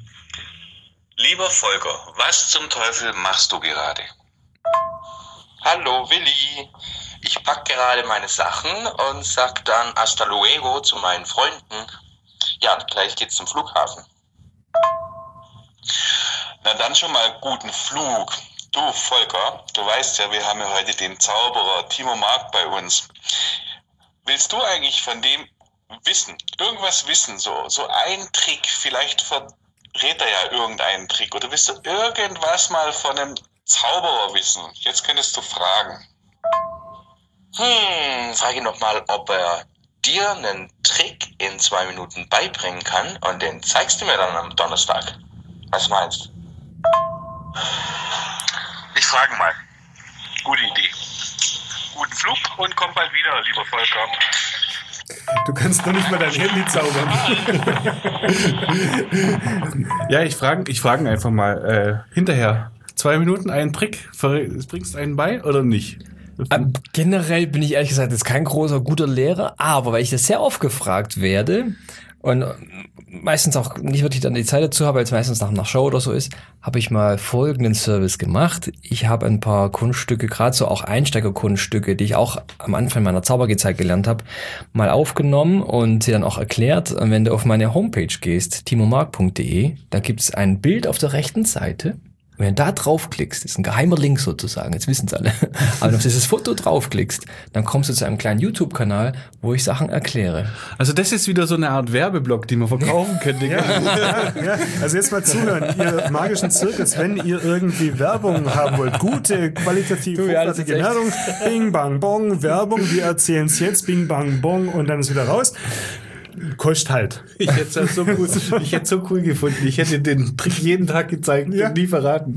Lieber Volker, was zum Teufel machst du gerade? Hallo Willi, ich pack gerade meine Sachen und sag dann hasta luego zu meinen Freunden. Ja, gleich geht's zum Flughafen. Na dann schon mal guten Flug. Du Volker, du weißt ja, wir haben ja heute den Zauberer Timo Mark bei uns. Willst du eigentlich von dem wissen, irgendwas wissen, so, so ein Trick, vielleicht verrät er ja irgendeinen Trick, oder willst du irgendwas mal von einem Zauberer wissen? Jetzt könntest du fragen. Hm, frage ihn nochmal, ob er dir einen Trick in zwei Minuten beibringen kann und den zeigst du mir dann am Donnerstag. Was meinst du? Ich frage mal. Gute Idee. Guten Flug und komm bald wieder, lieber Volker. Du kannst doch nicht mal dein Handy zaubern. Ja, ich frage ich frage einfach mal äh, hinterher. Zwei Minuten, einen Trick. Bringst du einen bei oder nicht? Ähm, generell bin ich ehrlich gesagt jetzt kein großer, guter Lehrer, aber weil ich das sehr oft gefragt werde und meistens auch nicht wirklich dann die Zeit dazu habe, weil es meistens nach einer Show oder so ist, habe ich mal folgenden Service gemacht. Ich habe ein paar Kunststücke, gerade so auch Einsteigerkunststücke, die ich auch am Anfang meiner Zaubergehzeit gelernt habe, mal aufgenommen und sie dann auch erklärt. Und wenn du auf meine Homepage gehst, timo mark punkt de, da gibt es ein Bild auf der rechten Seite. Wenn du da draufklickst, ist ein geheimer Link sozusagen, jetzt wissen es alle, aber wenn du auf dieses Foto draufklickst, dann kommst du zu einem kleinen YouTube-Kanal, wo ich Sachen erkläre. Also das ist wieder so eine Art Werbeblock, die man verkaufen könnte. Ja, ja, ja. Also jetzt mal zuhören, ihr magischen Zirkus, wenn ihr irgendwie Werbung haben wollt, gute, qualitativ Du, ja, das ist hochwertige Werbung, Bing, Bang, Bong, Werbung, wir erzählen es jetzt, Bing, Bang, Bong und dann ist wieder raus. Kostet halt. Ich hätte es so cool, ich hätte so cool gefunden. Ich hätte den Trick jeden Tag gezeigt Ja. und nie verraten.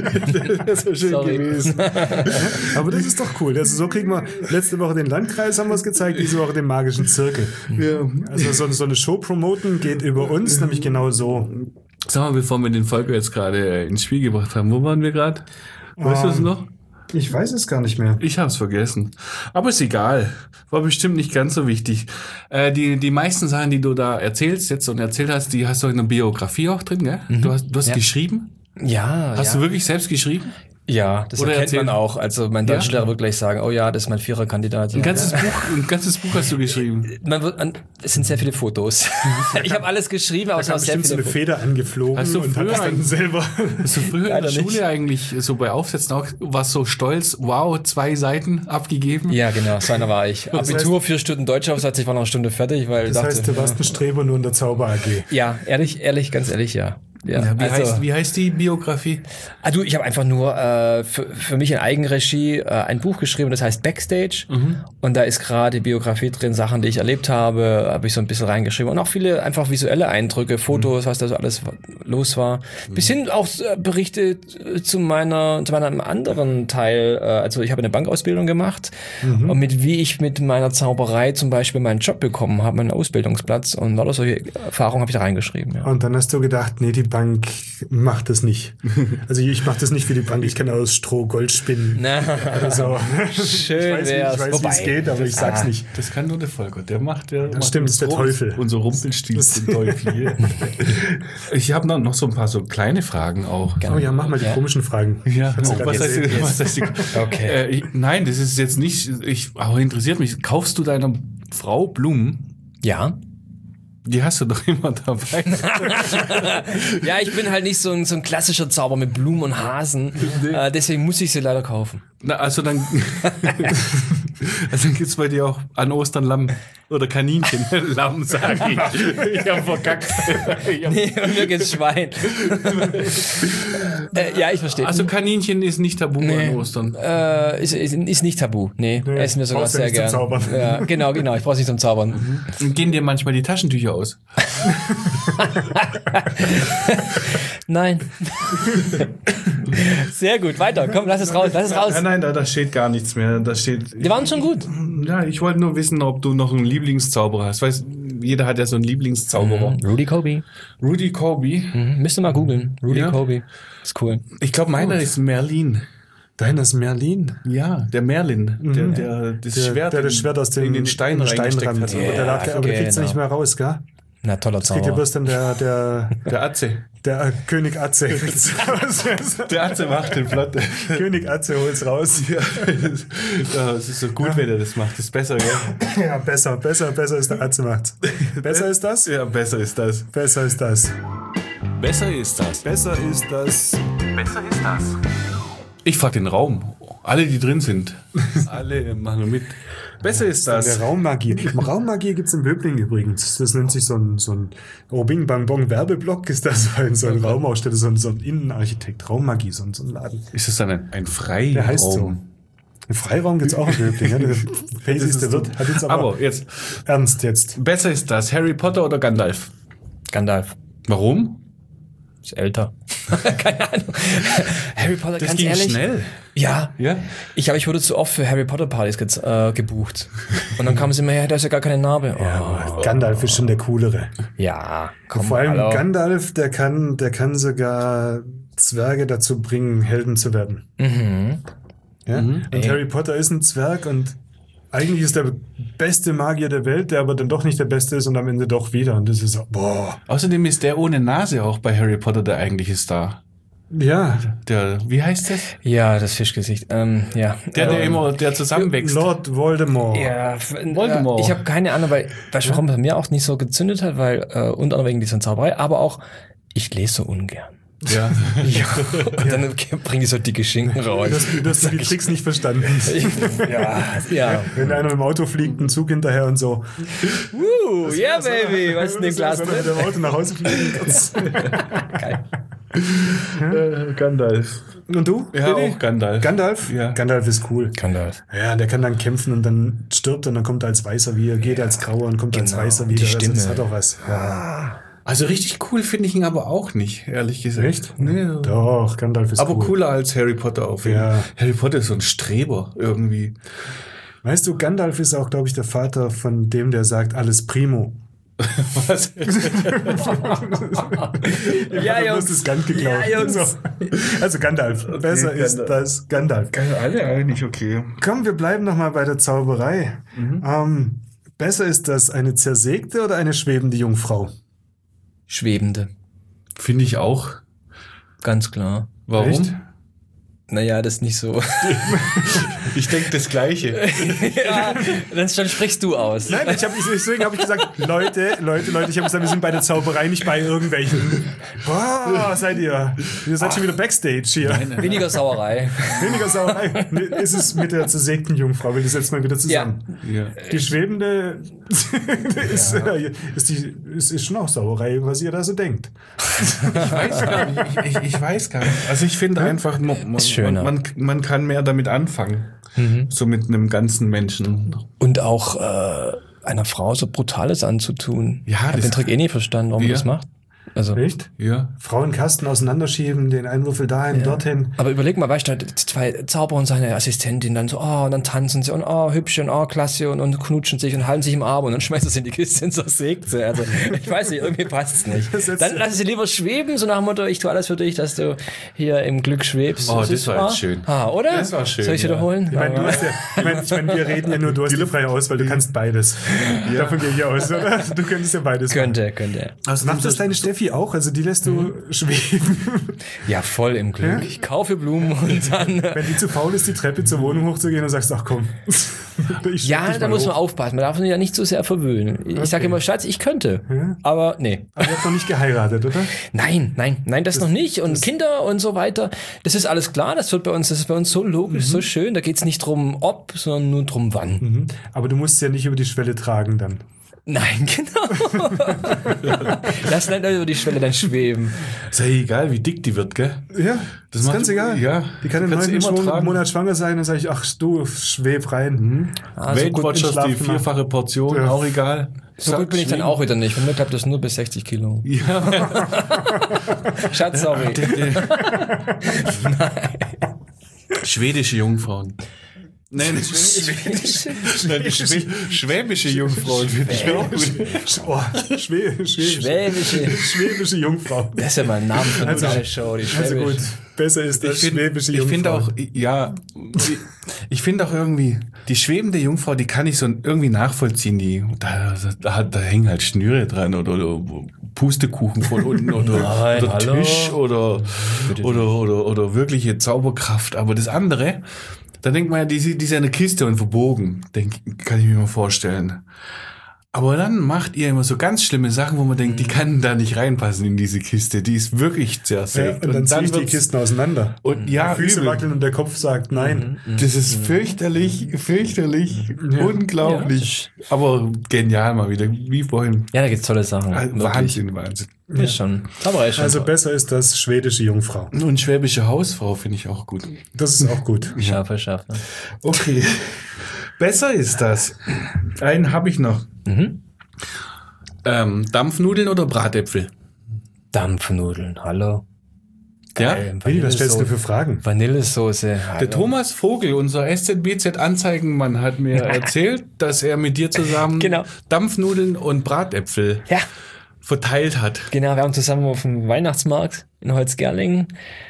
Das wäre schön Sorry. gewesen. Aber das ist doch cool. Also so kriegen wir, letzte Woche den Landkreis haben wir es gezeigt, diese Woche den magischen Zirkel. Ja. Also so, so eine Show promoten geht über uns, nämlich genau so. Sag mal, bevor wir den Volker jetzt gerade ins Spiel gebracht haben, wo waren wir gerade? Weißt du es noch? Ich weiß es gar nicht mehr. Ich habe es vergessen. Aber ist egal. War bestimmt nicht ganz so wichtig. Äh, die, die meisten Sachen, die du da erzählst jetzt und erzählt hast, die hast du in der Biografie auch drin, gell? Mhm. Du hast, du hast Ja. geschrieben? Ja, Hast ja. du wirklich selbst geschrieben? Ja, das Oder erkennt erzähl- man auch. Also mein Ja? Deutschlehrer wird gleich sagen, oh ja, das ist mein Viererkandidat. Ein ganzes Buch, ein ganzes Buch hast du geschrieben. Man wird, an, es sind sehr viele Fotos. Ich habe alles geschrieben, aber es Da waren kam sehr bestimmt so viele eine Fotos. Feder angeflogen Hast du und hat früher das dann ein- selber. Hast du früher in Leider der Schule nicht. eigentlich so bei Aufsätzen auch, warst so stolz, wow, zwei Seiten abgegeben? Ja, genau, so einer war ich. Das Abitur, vier Stunden Deutschaufsatz, ich war noch eine Stunde fertig, weil ich Das dachte, heißt, du warst ein Streber nur in der Zauber A G. ja, ehrlich, ehrlich, ganz ehrlich, ja. Ja, Ja, wie, also, heißt, wie heißt die Biografie? Ah, du, ich habe einfach nur äh, für, für mich in Eigenregie äh, ein Buch geschrieben, das heißt Backstage. Mhm. Und da ist gerade Biografie drin, Sachen, die ich erlebt habe, habe ich so ein bisschen reingeschrieben. Und auch viele einfach visuelle Eindrücke, Fotos, was da so alles los war. Bis hin auch äh, Berichte äh, zu meiner, zu meinem anderen Teil. Äh, also ich habe eine Bankausbildung gemacht und mit wie ich mit meiner Zauberei zum Beispiel meinen Job bekommen habe, meinen Ausbildungsplatz. Und lauter solche Erfahrungen habe ich da reingeschrieben. Ja. Und dann hast du gedacht, nee, die Bank macht das nicht. Also ich mache das nicht für die Bank, ich kann aus Stroh Gold spinnen. Na, Also, schön ich weiß, wie- wär's. ich weiß wie Wobei, es geht, aber ich sag's ah, nicht. Das kann nur der Volker. Der macht, der macht stimmt, das ist der Rum- Teufel. Unser Rumpelstilz, Das- den Teufel hier. Ich habe noch, noch so ein paar so kleine Fragen auch. Oh ja, mach mal die Ja. komischen Fragen. Ja, Hab's oh, grad was, heißt, gesehen. was heißt die? Okay. Äh, ich, nein, das ist jetzt nicht, ich, aber interessiert mich. Kaufst du deiner Frau Blumen? Ja. Die hast du doch immer dabei. Ja, ich bin halt nicht so ein, so ein klassischer Zauber mit Blumen und Hasen. Äh, deswegen muss ich sie leider kaufen. Na, also dann, also dann gibt's bei dir auch an Ostern Lamm oder Kaninchen. Lamm, sag ich. Ich hab verkackt. Ich hab, Nee, und mir geht's Schwein. äh, ja, ich verstehe. also Kaninchen ist nicht tabu Nee. an Ostern. äh, ist, ist, ist nicht tabu. Nee, Nee, essen wir sogar brauchst du ja sehr nicht zum gern. Zaubern. Ja, genau, genau. Ich brauch's nicht zum Zaubern. Und gehen dir manchmal die Taschentücher aus? Nein. Sehr gut, weiter. Komm, lass es raus, lass es raus. Nein, nein, da, da steht gar nichts mehr. Da steht. Die waren schon gut. Ja, ich wollte nur wissen, ob du noch einen Lieblingszauberer hast. Weißt, jeder hat ja so einen Lieblingszauberer. Rudy Kobe. Rudy Kobe. Mhm. Müsst ihr mal googeln. Rudy Ja. Kobe. Ist cool. Ich glaube, meiner ist Merlin. Deiner ist Merlin. Ja, der Merlin. Der, der, das Der, Schwert der das in- Schwert aus dem in den Stein reingesteckt Steinrand. hat. Aber der, lag, aber der kriegst du genau. nicht mehr raus, gell? Na, toller Das kriegt ja Zauber. bloß dann der, der, Der Atze. der äh, König Atze. kriegt's raus. Der Atze macht den Flott. König Atze holt's raus. Ja, es ist so gut, wenn er das macht. Das ist besser, gell? Ja, besser, besser, besser ist der Atze macht's. Besser ist das? Ja, besser ist das. Besser ist das. Besser ist das. Besser ist das. Ich frag den Raum. Alle, die drin sind. Alle machen mit. Besser ist Der das. Raummagie. Raummagie gibt's in Böbling übrigens. Das nennt sich so ein, so ein oh, Bing Bang Bong Werbeblock ist das, so ein, so ein Raumaussteller, so ein, so ein Innenarchitekt. Raummagie, so ein, so ein Laden. Ist das dann ein, ein Freiraum? Der heißt so. Im Freiraum gibt's auch einen Döbling. Ja? Der Face ist der Wirt. Hat jetzt aber, Aber jetzt, ernst jetzt. besser ist das, Harry Potter oder Gandalf? Gandalf. Warum? Ist älter. Keine Ahnung. Harry Potter, Das ganz ging ehrlich. schnell. Ja. Ja? Ich habe, ich wurde zu oft für Harry Potter Partys ge äh, gebucht. Und dann kamen sie mir her, da ist ja gar keine Narbe. Oh. Ja, Gandalf ist schon der coolere. Ja, komm, Vor allem hallo. Gandalf, der kann, der kann sogar Zwerge dazu bringen, Helden zu werden. Mhm. Ja? Und Ey. Harry Potter ist ein Zwerg und eigentlich ist der beste Magier der Welt, der aber dann doch nicht der Beste ist und am Ende doch wieder. Und das ist so, boah. Außerdem ist der ohne Nase auch bei Harry Potter der eigentliche Star. Ja. Der, wie heißt das? Ja, das Fischgesicht. Ähm, ja. Der, der ähm, immer, der zusammenwächst. Lord Voldemort. Ja, f- äh, Voldemort. Ich habe keine Ahnung, weil, weißt du, warum es bei mir auch nicht so gezündet hat, weil äh, unter anderem wegen dieser Zauberei, aber auch, ich lese so ungern. Ja. Ja. Und dann bringe ich so dicke Schinken raus. Du hast, du hast die Tricks nicht verstanden. ja, ja. Wenn einer im Auto fliegt, ein Zug hinterher und so. Uh, yeah, baby. Was ist in dem Glas Soll er mit drin? dem Auto nach Hause fliegen? Geil. Äh, Gandalf. Und du? Ja, Didi? auch Gandalf. Gandalf? Ja. Gandalf ist cool. Gandalf. Ja, der kann dann kämpfen und dann stirbt und dann kommt er als Weißer wieder, geht als Grauer und kommt als Genau. Weißer Die wieder. Stimme. Also das hat auch was. Ja. Also richtig cool finde ich ihn aber auch nicht, ehrlich gesagt. Echt? Nee. Doch, Gandalf ist Aber cool. cooler als Harry Potter auf jeden Fall. Ja. Harry Potter ist so ein Streber irgendwie. Weißt du, Gandalf ist auch, glaube ich, der Vater von dem, der sagt, alles primo. Was? Ja, Du Jungs. hast das Gand geklaut. Ja, Jungs. So. Also Gandalf. Besser ist Gandalf. das Gandalf. Alle eigentlich okay. Komm, wir bleiben noch mal bei der Zauberei. Ähm, besser ist das eine zersägte oder eine schwebende Jungfrau? Schwebende. Finde ich auch. Ganz klar. Warum? Echt? Naja, das ist nicht so. Ich denke das Gleiche. ja, dann, dann sprichst du aus. Nein, ich hab, deswegen habe ich gesagt, Leute, Leute, Leute, ich habe gesagt, wir sind bei der Zauberei, nicht bei irgendwelchen. Boah, seid ihr? Ihr seid schon wieder Backstage hier. Weniger Sauerei. Weniger Sauerei. Nee, ist es mit der zersägten Jungfrau, weil die setzt mal wieder zusammen. Ja. Die schwebende ist, äh, ist, die, ist, ist schon auch Sauerei, was ihr da so denkt. Ich weiß gar nicht. Ich, ich, ich weiß gar nicht. Also ich finde einfach, man, man, Ist schöner. man, man kann mehr damit anfangen. So mit einem ganzen Menschen. Und auch äh, einer Frau so Brutales anzutun. Ja, ich habe das- den Trick eh nie verstanden, warum Ja. man das macht. Also, Echt? Ja. Frauenkasten auseinanderschieben, den Einwürfel dahin, dorthin. aber überleg mal, weißt du, zwei Zauberer und seine Assistentin dann so, oh, und dann tanzen sie und oh, hübsch und oh, klasse und, und knutschen sich und halten sich im Arm und dann schmeißen sie in die Kiste und so sägt sie. Also, ich weiß nicht, irgendwie passt es nicht. Das ist- Dann lass sie lieber schweben, so nach dem Motto, ich tue alles für dich, dass du hier im Glück schwebst. Oh, das ist- war jetzt ah, schön. Ah, oder? Das war schön, Soll ich ja. wiederholen? Ich meine, du hast ja, ich meine, ich meine, wir reden ja nur, du hast die freie Auswahl, du kannst beides. Davon gehe ich aus, oder? Du könntest ja beides machen. Könnte, könnte. Also Macht das deine Steffi auch? Also die lässt du schweben? Ja, voll im Glück. Ja? Ich kaufe Blumen und dann... Wenn die zu faul ist, die Treppe zur Wohnung hochzugehen und sagst, ach komm. Ich schlepp Ja, dich da mal muss man hoch. aufpassen. Man darf ihn ja nicht zu sehr verwöhnen. Ich sage immer, Schatz, ich könnte. Ja. Aber nee. Aber ihr habt noch nicht geheiratet, oder? Nein, nein, nein, das, noch nicht. Und Kinder und so weiter. Das ist alles klar. Das wird bei uns, das ist bei uns so logisch, so schön. Da geht's nicht drum, ob, sondern nur drum, wann. Mhm. Aber du musst ja nicht über die Schwelle tragen dann. Nein, genau. Lass nicht über die Schwelle dann schweben. Ist ja egal, wie dick die wird, gell? Ja, das ist macht- ganz egal. ja, Die kann im kannst du neunten immer Schwung- tragen. Monat schwanger sein und sage ich, ach du, schweb rein. Ah, so Weight gut, Watchers, Schlaf die gemacht. vierfache Portion, Ja. auch egal. so gut bin ich dann auch wieder nicht. Bei mir klappt das nur bis sechzig Kilo. Ja. Schatz, sorry. Schwedische Jungfrauen. Nein, schwäbische, Nein, schwä schwäbische Jungfrauen finde ich auch gut. Oh, Schwä Schwäbische. Schwäbische. Schwäbische Jungfrau. Das ist ja mal ein Name für Also- eine Show. Die Also Schwäbisch. gut, besser ist das Ich finde schwäbische ich Jungfrau. find auch, ja, ich- ich finde auch irgendwie, die schwebende Jungfrau, die kann ich so irgendwie nachvollziehen. Die, da, da, da hängen halt Schnüre dran oder, oder Pustekuchen von unten oder, Nein, oder hallo. Tisch oder, Bitte oder, oder, oder wirkliche Zauberkraft. Aber das andere, da denkt man ja, die, die ist ja eine Kiste und verbogen, denk, kann ich mir mal vorstellen. Aber dann macht ihr immer so ganz schlimme Sachen, wo man denkt, die kann da nicht reinpassen in diese Kiste. Die ist wirklich sehr safe. Ja, und dann ziehe ich die wird's- Kisten auseinander. Und ja, Die Füße übel. wackeln und der Kopf sagt nein. Das ist fürchterlich, fürchterlich, Ja. unglaublich. Aber genial mal wieder, wie vorhin. Ja, da gibt's tolle Sachen. Also wirklich. Wahnsinn, Wahnsinn. Ist schon. Aber ist schon Also toll. besser ist das schwedische Jungfrau. Und schwäbische Hausfrau finde ich auch gut. Das ist auch gut. Scharfe, scharfe. Okay. Besser ist das. Einen habe ich noch. Mhm. Ähm, Dampfnudeln oder Bratäpfel? Dampfnudeln, hallo. Ja? Geil. Willi, was stellst du Vanillesoße- für Fragen? Vanillesoße. Der hallo. Thomas Vogel, unser S Z B Z-Anzeigenmann, hat mir erzählt, dass er mit dir zusammen Genau. Dampfnudeln und Bratäpfel Ja, verteilt hat. genau. Wir haben zusammen auf dem Weihnachtsmarkt in Holzgerlingen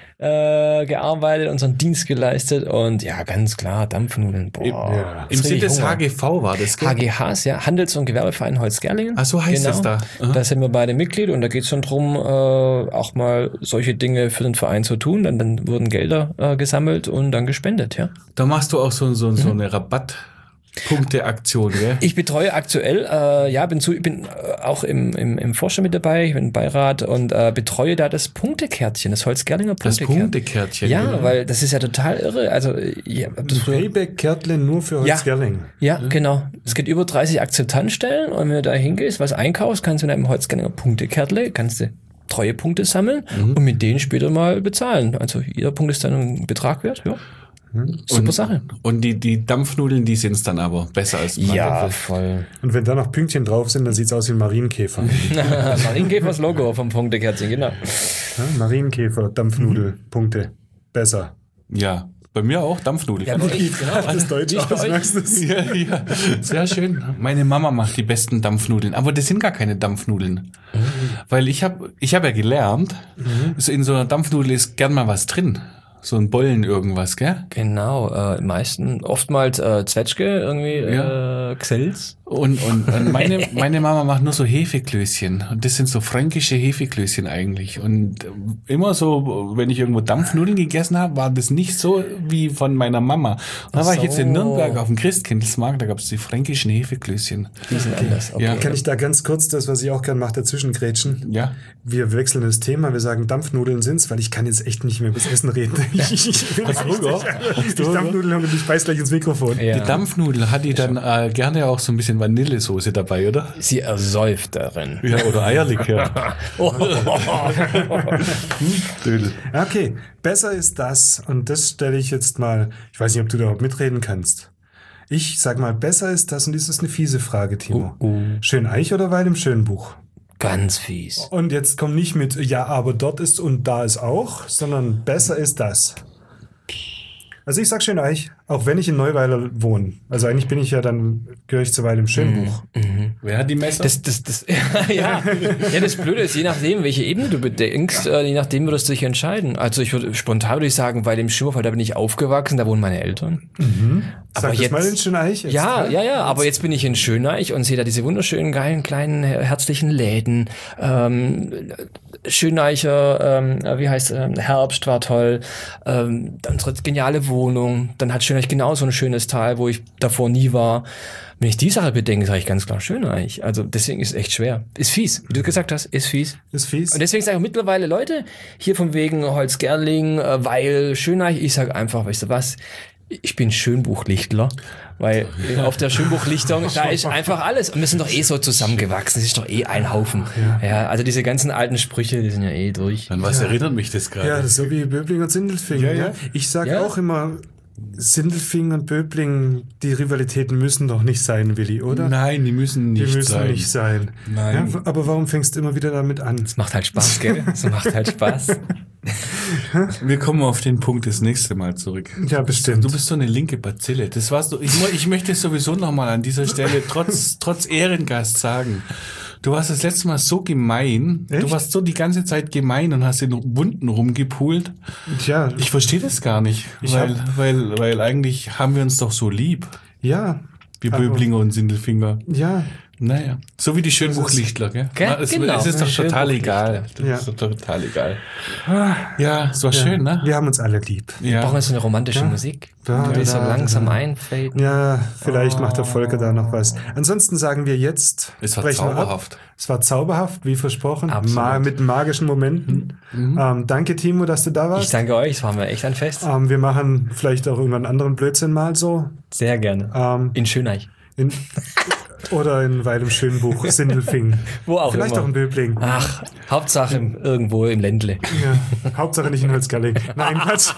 äh, gearbeitet, unseren Dienst geleistet und ja, ganz klar, Dampfnudeln. Boah, Ja. Im jetzt krieg Sinne ich des Hunger. H G V war das, gell? H G Hs, ja, Handels- und Gewerbeverein Holzgerlingen. Ach, so heißt es da. Aha. Da sind wir beide Mitglied und da geht es schon drum, äh, auch mal solche Dinge für den Verein zu tun. Dann, dann wurden Gelder äh, gesammelt und dann gespendet, ja. Da machst du auch so, so, so eine Rabattpunkte-Aktion, gell? Ich betreue aktuell, äh, ja, bin, zu, bin äh, auch im, im, im Vorstand mit dabei, ich bin im Beirat und äh, betreue da das Punktekärtchen, das Holzgerlinger Das Punktekärtchen. Punktekärtchen. Ja, genau. weil das ist ja total irre. Also, ja, das früher, Payback-Kärtle nur für Ja. Holzgerling. ja, genau. Es gibt über dreißig Akzeptanzstellen und wenn du da hingehst, was einkaufst, kannst du in einem Holzgerlinger Punktekärtle, kannst du Treuepunkte sammeln Mhm. und mit denen später mal bezahlen. Also jeder Punkt ist dann ein Betrag wert, ja. Super Und- Sache. Und die, die Dampfnudeln, die sind es dann aber besser als Ja, Bratäpfel. voll. Und wenn da noch Pünktchen drauf sind, dann sieht's aus wie ein Marienkäfer. Marienkäfers Logo vom Punktekärtchen, genau. Ja, Marienkäfer, Dampfnudel, Punkte. Besser. Ja, bei mir auch Dampfnudeln. Ja, wirklich, genau. Das Deutsch Wie ich bei aus, euch- merkst du es? Ja, ja, sehr schön. Meine Mama macht die besten Dampfnudeln, aber das sind gar keine Dampfnudeln. Weil ich habe ich hab ja gelernt, so in so einer Dampfnudel ist gern mal was drin. So ein Bollen irgendwas, gell? Genau, äh, meisten, oftmals äh, Zwetschge, irgendwie Ja. äh, Xels. Und, und, und meine, meine Mama macht nur so Hefeklößchen. Und das sind so fränkische Hefeklößchen eigentlich. Und immer so, wenn ich irgendwo Dampfnudeln gegessen habe, war das nicht so wie von meiner Mama. Und da war ich jetzt in so. Nürnberg auf dem Christkindlesmarkt, da gab es die fränkischen Hefeklößchen. Die sind anders. Okay. Ja. Kann ich da ganz kurz das, was ich auch gern mache, dazwischen grätschen? Ja. Wir wechseln das Thema, wir sagen Dampfnudeln sind's, weil ich kann jetzt echt nicht mehr über das Essen reden. Ich, ich, ich, will Hast du richtig- Hunger? ich Dampfnudeln und ich beiß gleich ins Mikrofon. Ja. Die Dampfnudel hat die dann äh, gerne auch so ein bisschen Vanillesoße dabei, oder? Sie ersäuft darin. Ja, oder Eierlikör. Oh. Dödel. Okay, besser ist das, und das stelle ich jetzt mal, ich weiß nicht, ob du da überhaupt mitreden kannst. Ich sag mal, besser ist das, und das ist eine fiese Frage, Timo. Uh, uh. Schön Eich oder Weil im Schönbuch? Ganz fies. Und jetzt komm nicht mit, ja, aber dort ist und da ist auch, sondern besser ist das. Also ich sag Schöneich, auch wenn ich in Neuweiler wohne. Also eigentlich bin ich ja dann, gehöre ich zu Weil im Schönbuch. Wer hat die Messer? Das, das, das, ja, ja, das Blöde ist, je nachdem, welche Ebene du bedenkst, äh, je nachdem würdest du dich entscheiden. Also ich würde spontan würde ich sagen, bei dem Schimmerfall, da bin ich aufgewachsen, da wohnen meine Eltern. Sag Aber das jetzt- mal in Schöneich. jetzt, Ja, ne? ja, ja, aber jetzt bin ich in Schöneich und sehe da diese wunderschönen, geilen, kleinen, her- herzlichen Läden. Ähm, Schöneicher, ähm, wie heißt ähm, Herbst war toll. Ähm, dann unsere geniale Wohnung. Dann hat Schöneich genauso ein schönes Tal, wo ich davor nie war. Wenn ich die Sache bedenke, sage ich ganz klar Schöneich. Also deswegen ist es echt schwer. Ist fies, wie du gesagt hast, ist fies. Ist fies. Und deswegen sage ich mittlerweile, Leute, hier von wegen Holzgerling, äh, Weil, Schöneich, ich sage einfach, weißt du was, ich bin Schönbuchlichtler, weil auf der Schönbuchlichtung, da ist einfach alles. Und wir sind doch eh so zusammengewachsen, es ist doch eh ein Haufen. Ja, also diese ganzen alten Sprüche, die sind ja eh durch. An was erinnert mich das gerade? Ja, das ist so wie Böbling und Sindelfingen. Ja, ja. Ja, Ich sage Ja. auch immer, Sindelfingen und Böbling, die Rivalitäten müssen doch nicht sein, Willi, oder? Nein, die müssen nicht die müssen sein. nicht sein. Nein. Ja, aber warum fängst du immer wieder damit an? Macht halt Spaß, gell? Es macht halt Spaß. Wir kommen auf den Punkt das nächste Mal zurück. Ja, bestimmt. Du bist so eine linke Bazille. Das warst du. Ich, mu- ich möchte es sowieso nochmal an dieser Stelle trotz, trotz Ehrengast sagen. Du warst das letzte Mal so gemein. Echt? Du warst so die ganze Zeit gemein und hast in Wunden rumgepult. Ja, Ich verstehe das gar nicht. Ich Weil, hab- weil, weil eigentlich haben wir uns doch so lieb. ja, Wir Aber- Böblinger und Sindelfinger. ja. Naja, so wie die Schönbuchlichtler, gell? Gell? Es, Genau. es ist doch total Schönbuchlichtler. egal. Das Ja. ist doch total egal. Ja, es war schön, ne? Wir haben uns alle lieb. Wir brauchen Ja. jetzt so eine romantische Ja. Musik, Da, die so da, langsam da. einfällt. Ja, vielleicht macht der Volker da noch was. Ansonsten sagen wir jetzt, Es war brechen wir ab. zauberhaft. Es war zauberhaft, wie versprochen. Absolut. Ma mit magischen Momenten. Ähm, danke, Timo, dass du da Ich warst. danke euch, es war mir echt ein Fest. Ähm, wir machen vielleicht auch irgendwann anderen Blödsinn mal so. Sehr gerne. Ähm, In Schöneich. in, oder in Weil im Schönbuch, Sindelfingen. Wo auch Vielleicht immer. auch in Böbling. Ach, Hauptsache irgendwo im Ländle. Ja, Hauptsache nicht in Holzgerling. Nein, Quatsch.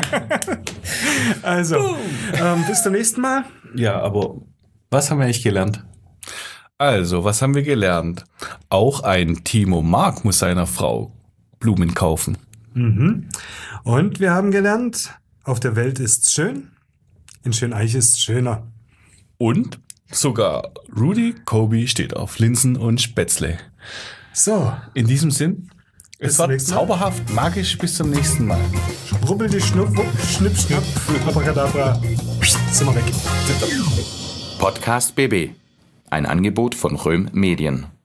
Also, ähm, bis zum nächsten Mal. Ja, aber was haben wir eigentlich gelernt? Also, was haben wir gelernt? Auch ein Timo Mark muss seiner Frau Blumen kaufen. Und wir haben gelernt, auf der Welt ist's schön, in Schöneich ist's schöner. Und sogar Rudy Kobe steht auf Linsen und Spätzle. So, In diesem Sinn, Bis es zum war nächsten Mal. zauberhaft, magisch. Bis zum nächsten Mal. rubbel die Schnupp, wupp, schnipp, schnapp, abracadabra, sind wir weg. Podcast B B. Ein Angebot von Röhm Medien.